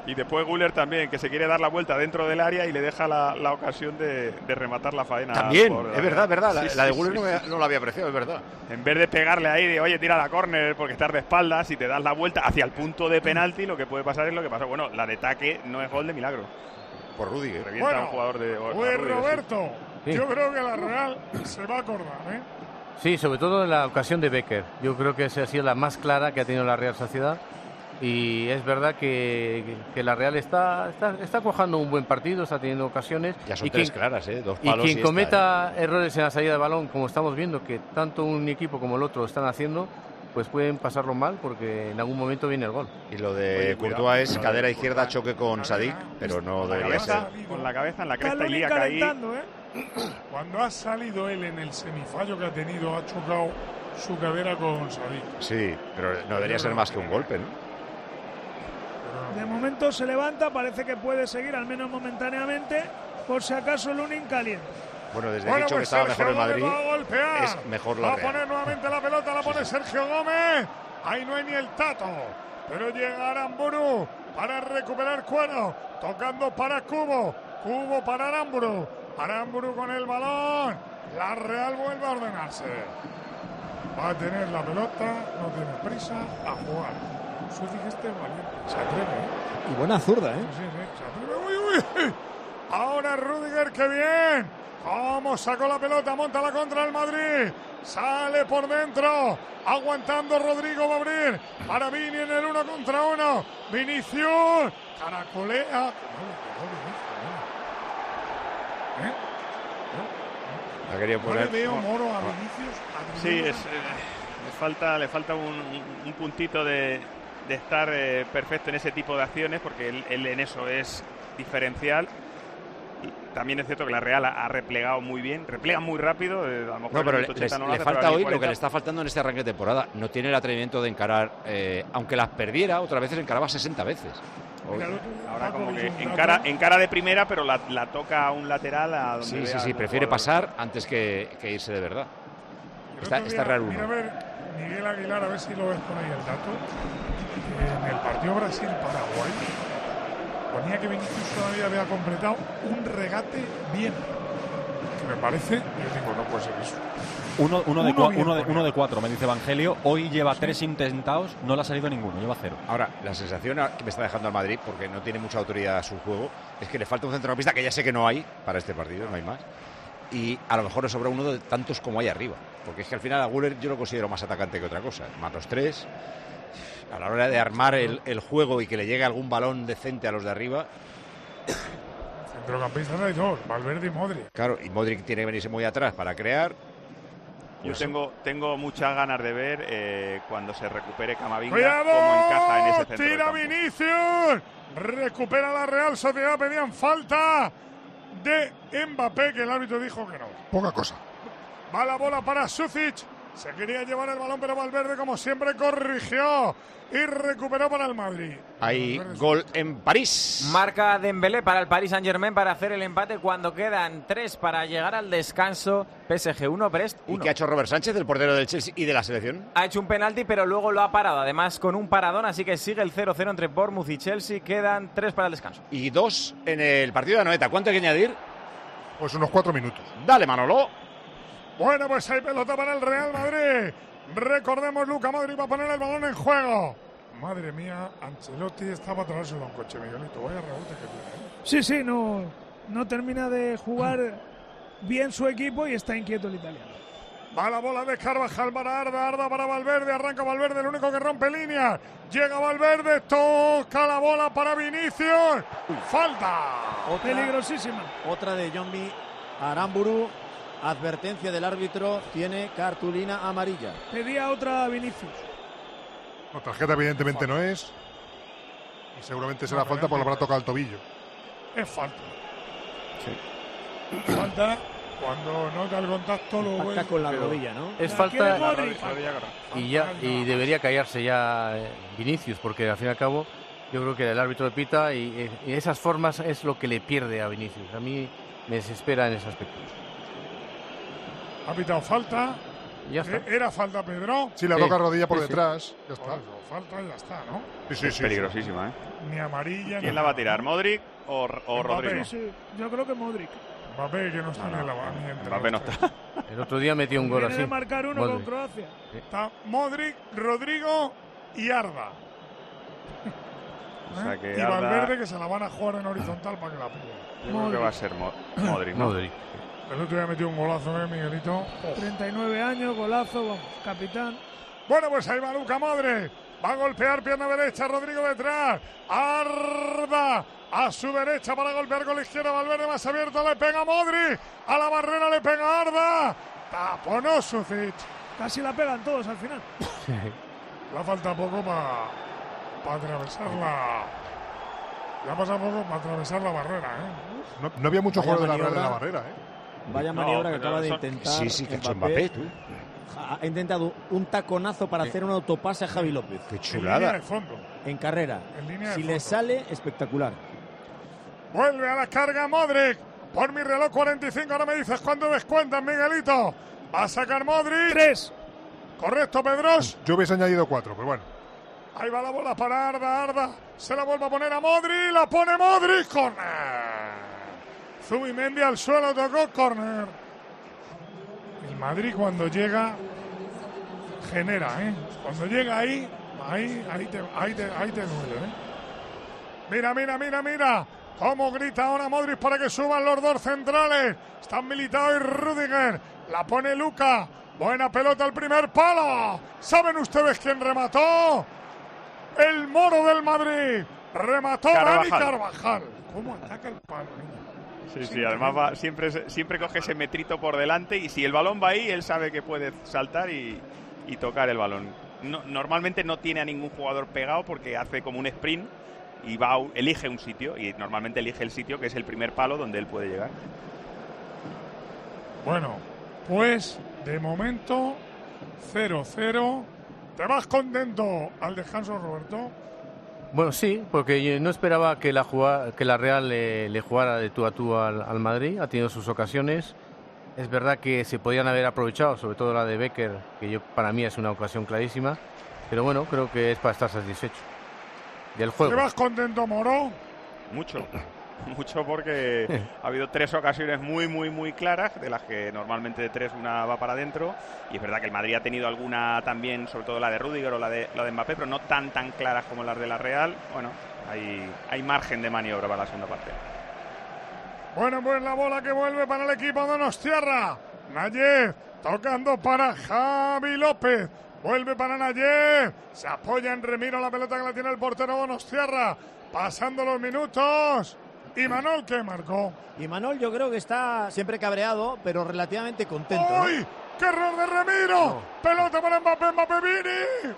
Speaker 11: Y después Güler también, que se quiere dar la vuelta dentro del área y le deja la ocasión de rematar la faena.
Speaker 4: También, es verdad. La de Güler no la había apreciado, es verdad.
Speaker 11: En vez de pegarle ahí de, oye, tira la córner porque estás de espaldas y te das la vuelta hacia el punto de penalti, lo que puede pasar es lo que pasó. Bueno, la de Taque no es gol de milagro.
Speaker 4: Por Rudiger.
Speaker 11: Revienta a un jugador de...
Speaker 2: Pues Roberto,
Speaker 10: sí.
Speaker 2: Yo creo que la Real se va a acordar, ¿eh?
Speaker 10: Sí, sobre todo en la ocasión de Becker. Yo creo que esa ha sido la más clara que ha tenido la Real Sociedad. Y es verdad que la Real está cuajando un buen partido, está teniendo ocasiones.
Speaker 4: Ya son tres claras, 2 palos.
Speaker 10: Y quien cometa errores en la salida de balón, como estamos viendo que tanto un equipo como el otro lo están haciendo, pues pueden pasarlo mal porque en algún momento viene el gol.
Speaker 4: Y lo de Courtois es cadera izquierda, choque con Sadik, pero no debería ser.
Speaker 11: Con la cabeza en la cresta y lía ahí.
Speaker 2: Cuando ha salido él en el semifallo que ha tenido, ha chocado su cadera con Sadik.
Speaker 4: Sí, pero no debería ser más que un golpe, ¿no?
Speaker 9: De momento se levanta, parece que puede seguir, al menos momentáneamente, por si acaso el Lunin caliente.
Speaker 4: Bueno, desde que he dicho que estaba mejor el Madrid, es mejor la
Speaker 2: Va a
Speaker 4: Real.
Speaker 2: poner nuevamente la pelota, la pone Sergio Gómez. Ahí no hay ni el tato. Pero llega Aramburu para recuperar cuero. Tocando para Cubo. Cubo para Aramburu. Aramburu con el balón. La Real vuelve a ordenarse. Va a tener la pelota, no tiene prisa, a jugar. Suárez este valiente. Se atreve, ¿eh?
Speaker 8: Y buena zurda, ¿eh?
Speaker 2: Sí, se atreve. ¡Uy! Ahora Rudiger, qué bien. Cómo sacó la pelota, monta la contra el Madrid. Sale por dentro. Aguantando Rodrigo, va a abrir. Para Vini en el 1 contra 1. Vinicius. Caracolea.
Speaker 4: La quería poner.
Speaker 2: No le veo Moro a Vinicius.
Speaker 11: Sí, le falta un puntito de estar perfecto en ese tipo de acciones, porque él en eso es diferencial. Y también es cierto que la Real ha replegado muy bien, replega muy rápido. A lo mejor
Speaker 4: No, pero
Speaker 11: le
Speaker 4: falta hoy lo que le está faltando en este arranque de temporada. No tiene el atrevimiento de encarar, aunque las perdiera, otras veces encaraba 60 veces.
Speaker 11: Ahora como que encara de primera, pero la toca a un lateral a donde
Speaker 4: Sí, prefiere pasar antes que irse de verdad. Está raro uno.
Speaker 2: Mira a ver, Miguel Aguilar, a ver si lo ves por ahí el dato. En el partido Brasil-Paraguay ponía que Vinicius todavía había completado un regate bien. Que me parece, yo digo, no puede ser eso.
Speaker 16: Uno de 4, me dice Evangelio. Hoy lleva 3 intentados, no le ha salido ninguno, lleva 0.
Speaker 4: Ahora, la sensación que me está dejando al Madrid, porque no tiene mucha autoridad a su juego, es que le falta un centrocampista que ya sé que no hay para este partido, no hay más. Y a lo mejor le sobra uno de tantos como hay arriba. Porque es que al final a Güler yo lo considero más atacante que otra cosa. Más los 3. A la hora de armar el juego y que le llegue algún balón decente a los de arriba.
Speaker 2: Centrocampistas hay 2, Valverde y Modric.
Speaker 4: Claro, y Modric tiene que venirse muy atrás para crear.
Speaker 11: Yo tengo muchas ganas de ver cuando se recupere Camavinga.
Speaker 2: ¡Cuidado!
Speaker 11: Cómo encaja en ese centro.
Speaker 2: ¡Tira Vinicius! Recupera la Real Sociedad, pedían falta de Mbappé, que el árbitro dijo que no.
Speaker 15: Poca cosa.
Speaker 2: Va la bola para Sucic. Se quería llevar el balón, pero Valverde, como siempre, corrigió y recuperó para el Madrid.
Speaker 4: Hay gol en París.
Speaker 5: Marca Dembélé para el Paris Saint-Germain para hacer el empate cuando quedan 3 para llegar al descanso. PSG 1, Brest 1.
Speaker 4: ¿Y qué ha hecho Robert Sánchez, del portero del Chelsea y de la selección?
Speaker 5: Ha hecho un penalti, pero luego lo ha parado. Además, con un paradón, así que sigue el 0-0 entre Bournemouth y Chelsea. Quedan 3 para el descanso.
Speaker 4: Y 2 en el partido de Anoeta. ¿Cuánto hay que añadir?
Speaker 15: Pues unos 4 minutos.
Speaker 4: Dale, Manolo.
Speaker 2: Bueno, pues hay pelota para el Real Madrid. Recordemos, Luka Modric va a poner el balón en juego. Madre mía, Ancelotti estaba a traerse de un coche, Miguelito. Vaya rebote que tiene.
Speaker 9: Sí, no termina de jugar bien su equipo y está inquieto el italiano.
Speaker 2: Va la bola de Carvajal para Arda para Valverde. Arranca Valverde, el único que rompe línea. Llega Valverde, toca la bola para Vinicius. Falta.
Speaker 9: Peligrosísima.
Speaker 8: Otra de Yombi Aramburu. Advertencia del árbitro, tiene cartulina amarilla.
Speaker 9: Pedía otra a Vinicius.
Speaker 15: No, tarjeta evidentemente no es. Y seguramente será falta por habrá tocado el tobillo.
Speaker 2: Es falta. Sí. Falta cuando nota el contacto.
Speaker 8: Falta con la rodilla, ¿no?
Speaker 10: Es falta y debería callarse ya Vinicius, porque al fin y al cabo yo creo que el árbitro le pita y esas formas es lo que le pierde a Vinicius. A mí me desespera en ese aspecto.
Speaker 2: Ha pitado falta
Speaker 10: Ya está.
Speaker 2: ¿Era falta, Pedro?
Speaker 15: Sí, la toca rodilla por detrás. Ya está.
Speaker 2: Bueno, falta y ya está, ¿no?
Speaker 11: Es peligrosísima, ¿eh?
Speaker 2: Ni amarilla.
Speaker 11: ¿Quién la va a tirar? ¿Modric o Rodrigo?
Speaker 9: Sí, yo creo que Modric.
Speaker 2: Mbappé, que no está en la
Speaker 11: Mbappé no está.
Speaker 10: El otro día metió un gol
Speaker 9: Viene
Speaker 10: así.
Speaker 9: de marcar uno
Speaker 10: Modric.
Speaker 9: con Croacia.
Speaker 2: Está Modric, Rodrigo y Arda.
Speaker 11: O sea que
Speaker 2: Y
Speaker 11: Arda-
Speaker 2: Valverde, que se la van a jugar en horizontal para que la pille.
Speaker 11: Yo creo que va a ser Modric, ¿no?
Speaker 10: Modric.
Speaker 2: El otro día metió un golazo, Miguelito.
Speaker 9: 39 años, golazo, vamos, capitán.
Speaker 2: Bueno, pues ahí va Luka Modric. Va a golpear pierna derecha, Rodrigo detrás. Arda a su derecha para golpear con la izquierda. Valverde más abierto, le pega Modric. A la barrera le pega Arda. Taponó Sucic.
Speaker 9: Casi la pegan todos al final.
Speaker 2: Le falta poco para atravesar la... Le ha pasado poco para atravesar la barrera, ¿eh?
Speaker 15: No había mucho
Speaker 8: Vaya
Speaker 15: juego de la Real en la
Speaker 8: maniobra.
Speaker 15: barrera, ¿eh?
Speaker 8: Vaya maniobra que acaba de intentar.
Speaker 1: Sí, que ha hecho Mbappé, tú.
Speaker 8: Ha intentado un taconazo para hacer un autopase a Javi López.
Speaker 1: Qué
Speaker 2: En
Speaker 1: chulada.
Speaker 2: línea de fondo.
Speaker 8: En carrera.
Speaker 2: En línea de
Speaker 8: Si
Speaker 2: fondo.
Speaker 8: le sale, espectacular.
Speaker 2: Vuelve a la carga Modric. Por mi reloj 45, ahora me dices cuándo descuentas, Miguelito. Va a sacar Modric.
Speaker 9: 3.
Speaker 2: Correcto, Pedros.
Speaker 15: Yo hubiese añadido 4, pero bueno.
Speaker 2: Ahí va la bola para Arda. Se la vuelve a poner a Modric. La pone Modric. Corner. Zubimendi al suelo, tocó corner. El Madrid cuando llega genera, ¿eh? Cuando llega ahí te duele, ¿eh? Mira. Cómo grita ahora Modric para que suban los dos centrales. Están Militao y Rüdiger. La pone Luka. Buena pelota al primer palo. ¿Saben ustedes quién remató? El moro del Madrid. Remató Dani Carvajal. ¿Cómo ataca el palo?
Speaker 11: Sí, además siempre coge ese metrito por delante y si el balón va ahí, él sabe que puede saltar y tocar el balón. Normalmente no tiene a ningún jugador pegado porque hace como un sprint y elige un sitio y normalmente elige el sitio que es el primer palo donde él puede llegar.
Speaker 2: Bueno, pues de momento 0-0. ¿Te vas contento al descanso, Roberto?
Speaker 10: Bueno, sí, porque yo no esperaba que la Real le jugara de tú a tú al Madrid. Ha tenido sus ocasiones. Es verdad que se podían haber aprovechado, sobre todo la de Becker, que para mí es una ocasión clarísima. Pero bueno, creo que es para estar satisfecho del juego.
Speaker 2: ¿Te vas contento, Moro?
Speaker 11: Mucho porque ha habido 3 ocasiones muy claras, de las que normalmente de 3 una va para adentro, y es verdad que el Madrid ha tenido alguna también, sobre todo la de Rüdiger o la de Mbappé, pero no tan claras como las de la Real. Bueno, hay margen de maniobra para la segunda parte.
Speaker 2: Bueno, pues la bola que vuelve para el equipo donostiarra. Nayer tocando para Javi López. Vuelve para Nayer. Se apoya en Remiro la pelota que la tiene el portero donostiarra. Pasando los minutos. ¿Y Manol qué marcó?
Speaker 8: Y Manol yo creo que está siempre cabreado, pero relativamente contento.
Speaker 2: ¡Uy!
Speaker 8: ¿no?
Speaker 2: ¡Qué error de Remiro! No. Pelota para Mbappé Vini.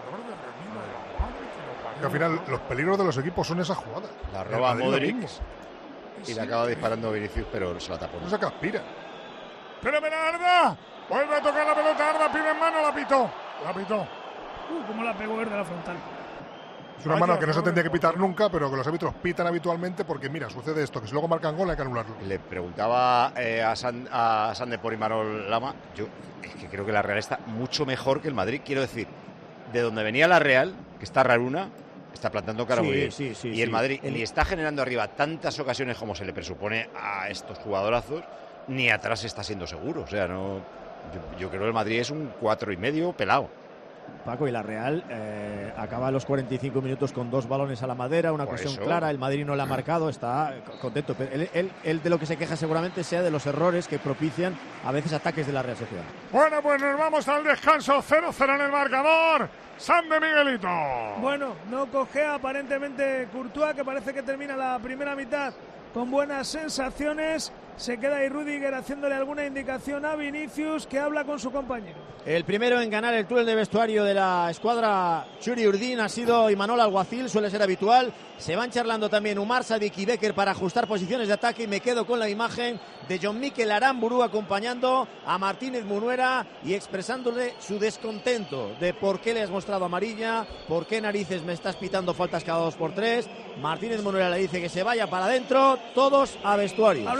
Speaker 15: Que al final los peligros de los equipos son esas jugadas.
Speaker 1: La roba Modric y le acaba disparando Vinicius, pero se la tapó.
Speaker 15: No se aspira.
Speaker 2: Pero mira Arda. Vuelve a tocar la pelota Arda, pide en mano, la pitó.
Speaker 9: Cómo la pegó desde la frontal.
Speaker 15: Es una mano que no se tendría que pitar nunca, pero que los árbitros pitan habitualmente porque, mira, sucede esto, que si luego marcan gol hay que anularlo.
Speaker 1: Le preguntaba a Sande por Imanol Lama, yo es que creo que la Real está mucho mejor que el Madrid, quiero decir, de donde venía la Real, que está raruna, está plantando cara muy bien.
Speaker 8: Sí,
Speaker 1: y el Madrid ni está generando arriba tantas ocasiones como se le presupone a estos jugadorazos, ni atrás está siendo seguro. O sea, no, yo creo que el Madrid es un 4,5 pelado.
Speaker 8: Paco, y la Real acaba a los 45 minutos con 2 balones a la madera, una ocasión clara, el Madrid no la ha marcado, está contento. Pero él de lo que se queja seguramente sea de los errores que propician a veces ataques de la Real Sociedad.
Speaker 2: Bueno, pues nos vamos al descanso, 0-0 en el marcador. Sande Miguelito.
Speaker 9: Bueno, no cojea aparentemente Courtois, que parece que termina la primera mitad con buenas sensaciones. Se queda ahí Rüdiger haciéndole alguna indicación a Vinicius, que habla con su compañero.
Speaker 8: El primero en ganar el túnel de vestuario de la escuadra Churi Urdin ha sido Imanol Alguacil, suele ser habitual. Se van charlando también Umar Sadik y Becker para ajustar posiciones de ataque, y me quedo con la imagen de John Mikel Aramburu acompañando a Martínez Munuera y expresándole su descontento de por qué le has mostrado amarilla, por qué narices me estás pitando faltas cada 2 por 3. Martínez Munuera le dice que se vaya para adentro, todos a vestuario.
Speaker 9: Ha hablado Courtois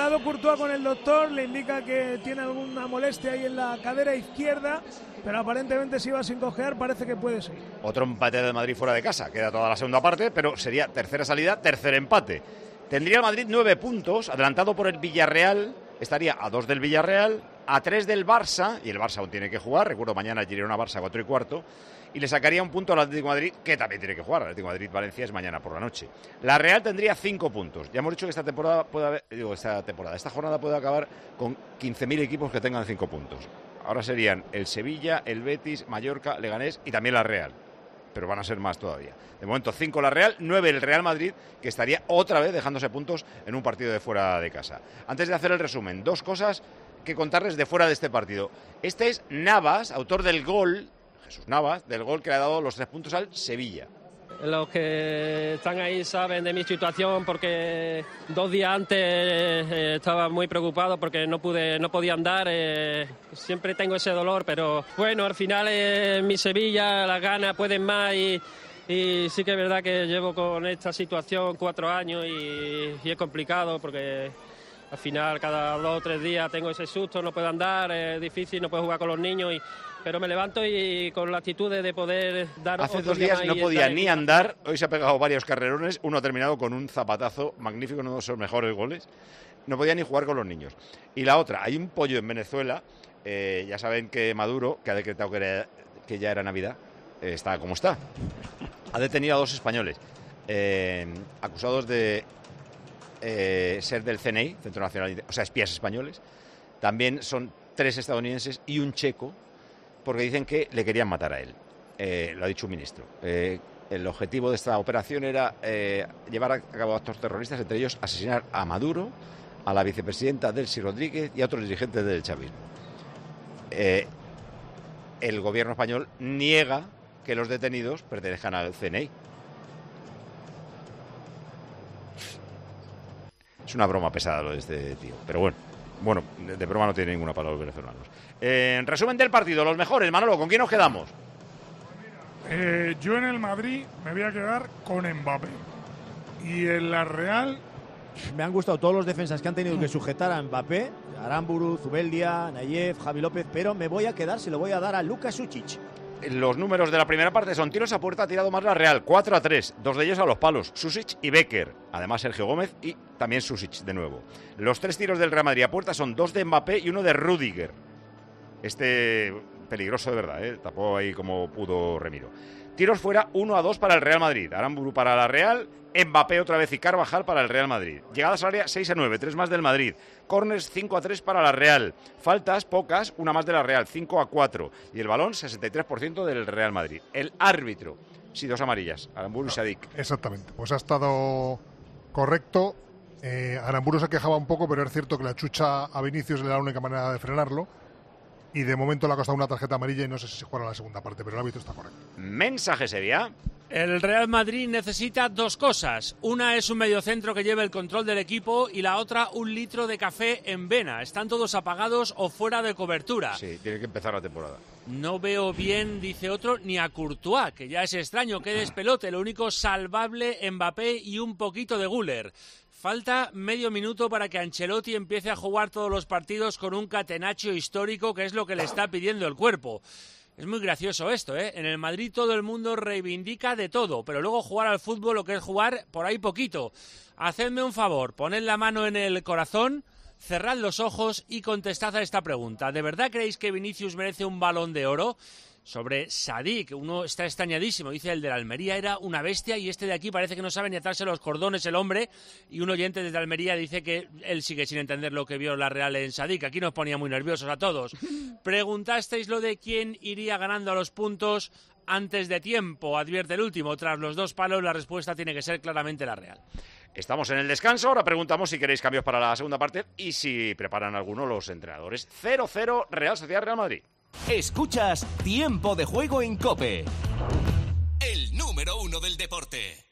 Speaker 14: interactúa con el doctor, le indica que tiene alguna molestia ahí en la cadera izquierda, pero aparentemente si va sin cojear parece que puede seguir.
Speaker 4: Otro empate de Madrid fuera de casa, queda toda la segunda parte, pero sería tercera salida, tercer empate. Tendría el Madrid 9 puntos, adelantado por el Villarreal, estaría a 2 del Villarreal, a 3 del Barça, y el Barça aún tiene que jugar, recuerdo mañana Girona-Barça 4:15, y le sacaría un punto al Atlético de Madrid, que también tiene que jugar. El Atlético de Madrid-Valencia es mañana por la noche. La Real tendría 5 puntos. Ya hemos dicho que esta jornada puede acabar con 15.000 equipos que tengan 5 puntos. Ahora serían el Sevilla, el Betis, Mallorca, Leganés y también la Real. Pero van a ser más todavía. De momento 5 la Real, 9 el Real Madrid, que estaría otra vez dejándose puntos en un partido de fuera de casa. Antes de hacer el resumen, 2 cosas que contarles de fuera de este partido. Este es Navas, autor del gol, Jesús Navas, del gol que le ha dado los 3 puntos al Sevilla.
Speaker 18: Los que están ahí saben de mi situación porque 2 días antes estaba muy preocupado porque no podía andar. Siempre tengo ese dolor, pero bueno, al final mi Sevilla, las ganas pueden más y sí que es verdad que llevo con esta situación 4 años y es complicado porque al final cada 2 o 3 días tengo ese susto, no puedo andar, es difícil, no puedo jugar con los niños pero me levanto y con la actitud de poder dar...
Speaker 4: Hace 2 días no podía ni andar, hoy se ha pegado varios carrerones, uno ha terminado con un zapatazo magnífico, uno de sus mejores goles, no podía ni jugar con los niños. Y la otra, hay un pollo en Venezuela, ya saben que Maduro, que ha decretado que ya era Navidad, está como está. Ha detenido a 2 españoles, acusados de ser del CNI, Centro Nacional, o sea, espías españoles. También son 3 estadounidenses y un checo, porque dicen que le querían matar a él. Lo ha dicho un ministro. El objetivo de esta operación era llevar a cabo actos terroristas, entre ellos asesinar a Maduro, a la vicepresidenta Delcy Rodríguez y a otros dirigentes del chavismo. El gobierno español niega que los detenidos pertenezcan al CNI. Es una broma pesada lo de este tío, pero bueno, de broma no tiene ninguna para los venezolanos. En resumen del partido, los mejores, Manolo, ¿con quién nos quedamos?
Speaker 2: Yo en el Madrid me voy a quedar con Mbappé. Y en la Real...
Speaker 8: Me han gustado todos los defensas que han tenido que sujetar a Mbappé, Aramburu, Zubeldia, Nayev, Javi López, pero me voy a quedar, se lo voy a dar a Luka Šušić.
Speaker 4: Los números de la primera parte son tiros a puerta, ha tirado más la Real, 4-3, 2 de ellos a los palos, Šušić y Becker, además Sergio Gómez y también Šušić de nuevo. Los 3 tiros del Real Madrid a puerta son 2 de Mbappé y 1 de Rüdiger. Peligroso de verdad, tapó ahí como pudo Remiro. Tiros fuera 1-2 para el Real Madrid, Aramburu para la Real, Mbappé otra vez y Carvajal para el Real Madrid. Llegadas al área 6-9, 3 más del Madrid. Corners 5-3 para la Real. Faltas pocas, una más de la Real, 5-4. Y el balón 63% del Real Madrid. El árbitro, sí, 2 amarillas, Aramburu y Sadik.
Speaker 15: Exactamente, pues ha estado correcto. Aramburu se quejaba un poco, pero es cierto que la chucha a Vinicius era la única manera de frenarlo. Y de momento le ha costado una tarjeta amarilla y no sé si se juega la segunda parte, pero el árbitro está correcto.
Speaker 4: Mensaje sería...
Speaker 19: El Real Madrid necesita 2 cosas. Una es un mediocentro que lleve el control del equipo y la otra 1 litro de café en vena. Están todos apagados o fuera de cobertura.
Speaker 4: Sí, tiene que empezar la temporada.
Speaker 19: No veo bien, dice otro, ni a Courtois, que ya es extraño, que despelote. Lo único salvable, Mbappé y un poquito de Güler. Falta medio minuto para que Ancelotti empiece a jugar todos los partidos con un catenaccio histórico, que es lo que le está pidiendo el cuerpo. Es muy gracioso esto, ¿eh? En el Madrid todo el mundo reivindica de todo, pero luego jugar al fútbol, lo que es jugar, por ahí poquito. Hacedme un favor, poned la mano en el corazón, cerrad los ojos y contestad a esta pregunta. ¿De verdad creéis que Vinicius merece un Balón de Oro? Sobre Sadik, uno está extrañadísimo, dice el de la Almería era una bestia y este de aquí parece que no sabe ni atarse los cordones el hombre, y un oyente desde Almería dice que él sigue sin entender lo que vio la Real en Sadik. Aquí nos ponía muy nerviosos a todos. Preguntasteis lo de quién iría ganando a los puntos antes de tiempo, advierte el último. Tras los 2 palos la respuesta tiene que ser claramente la Real.
Speaker 4: Estamos en el descanso, ahora preguntamos si queréis cambios para la segunda parte y si preparan alguno los entrenadores. 0-0 Real Sociedad Real Madrid.
Speaker 20: Escuchas Tiempo de Juego en COPE. El número 1 del deporte.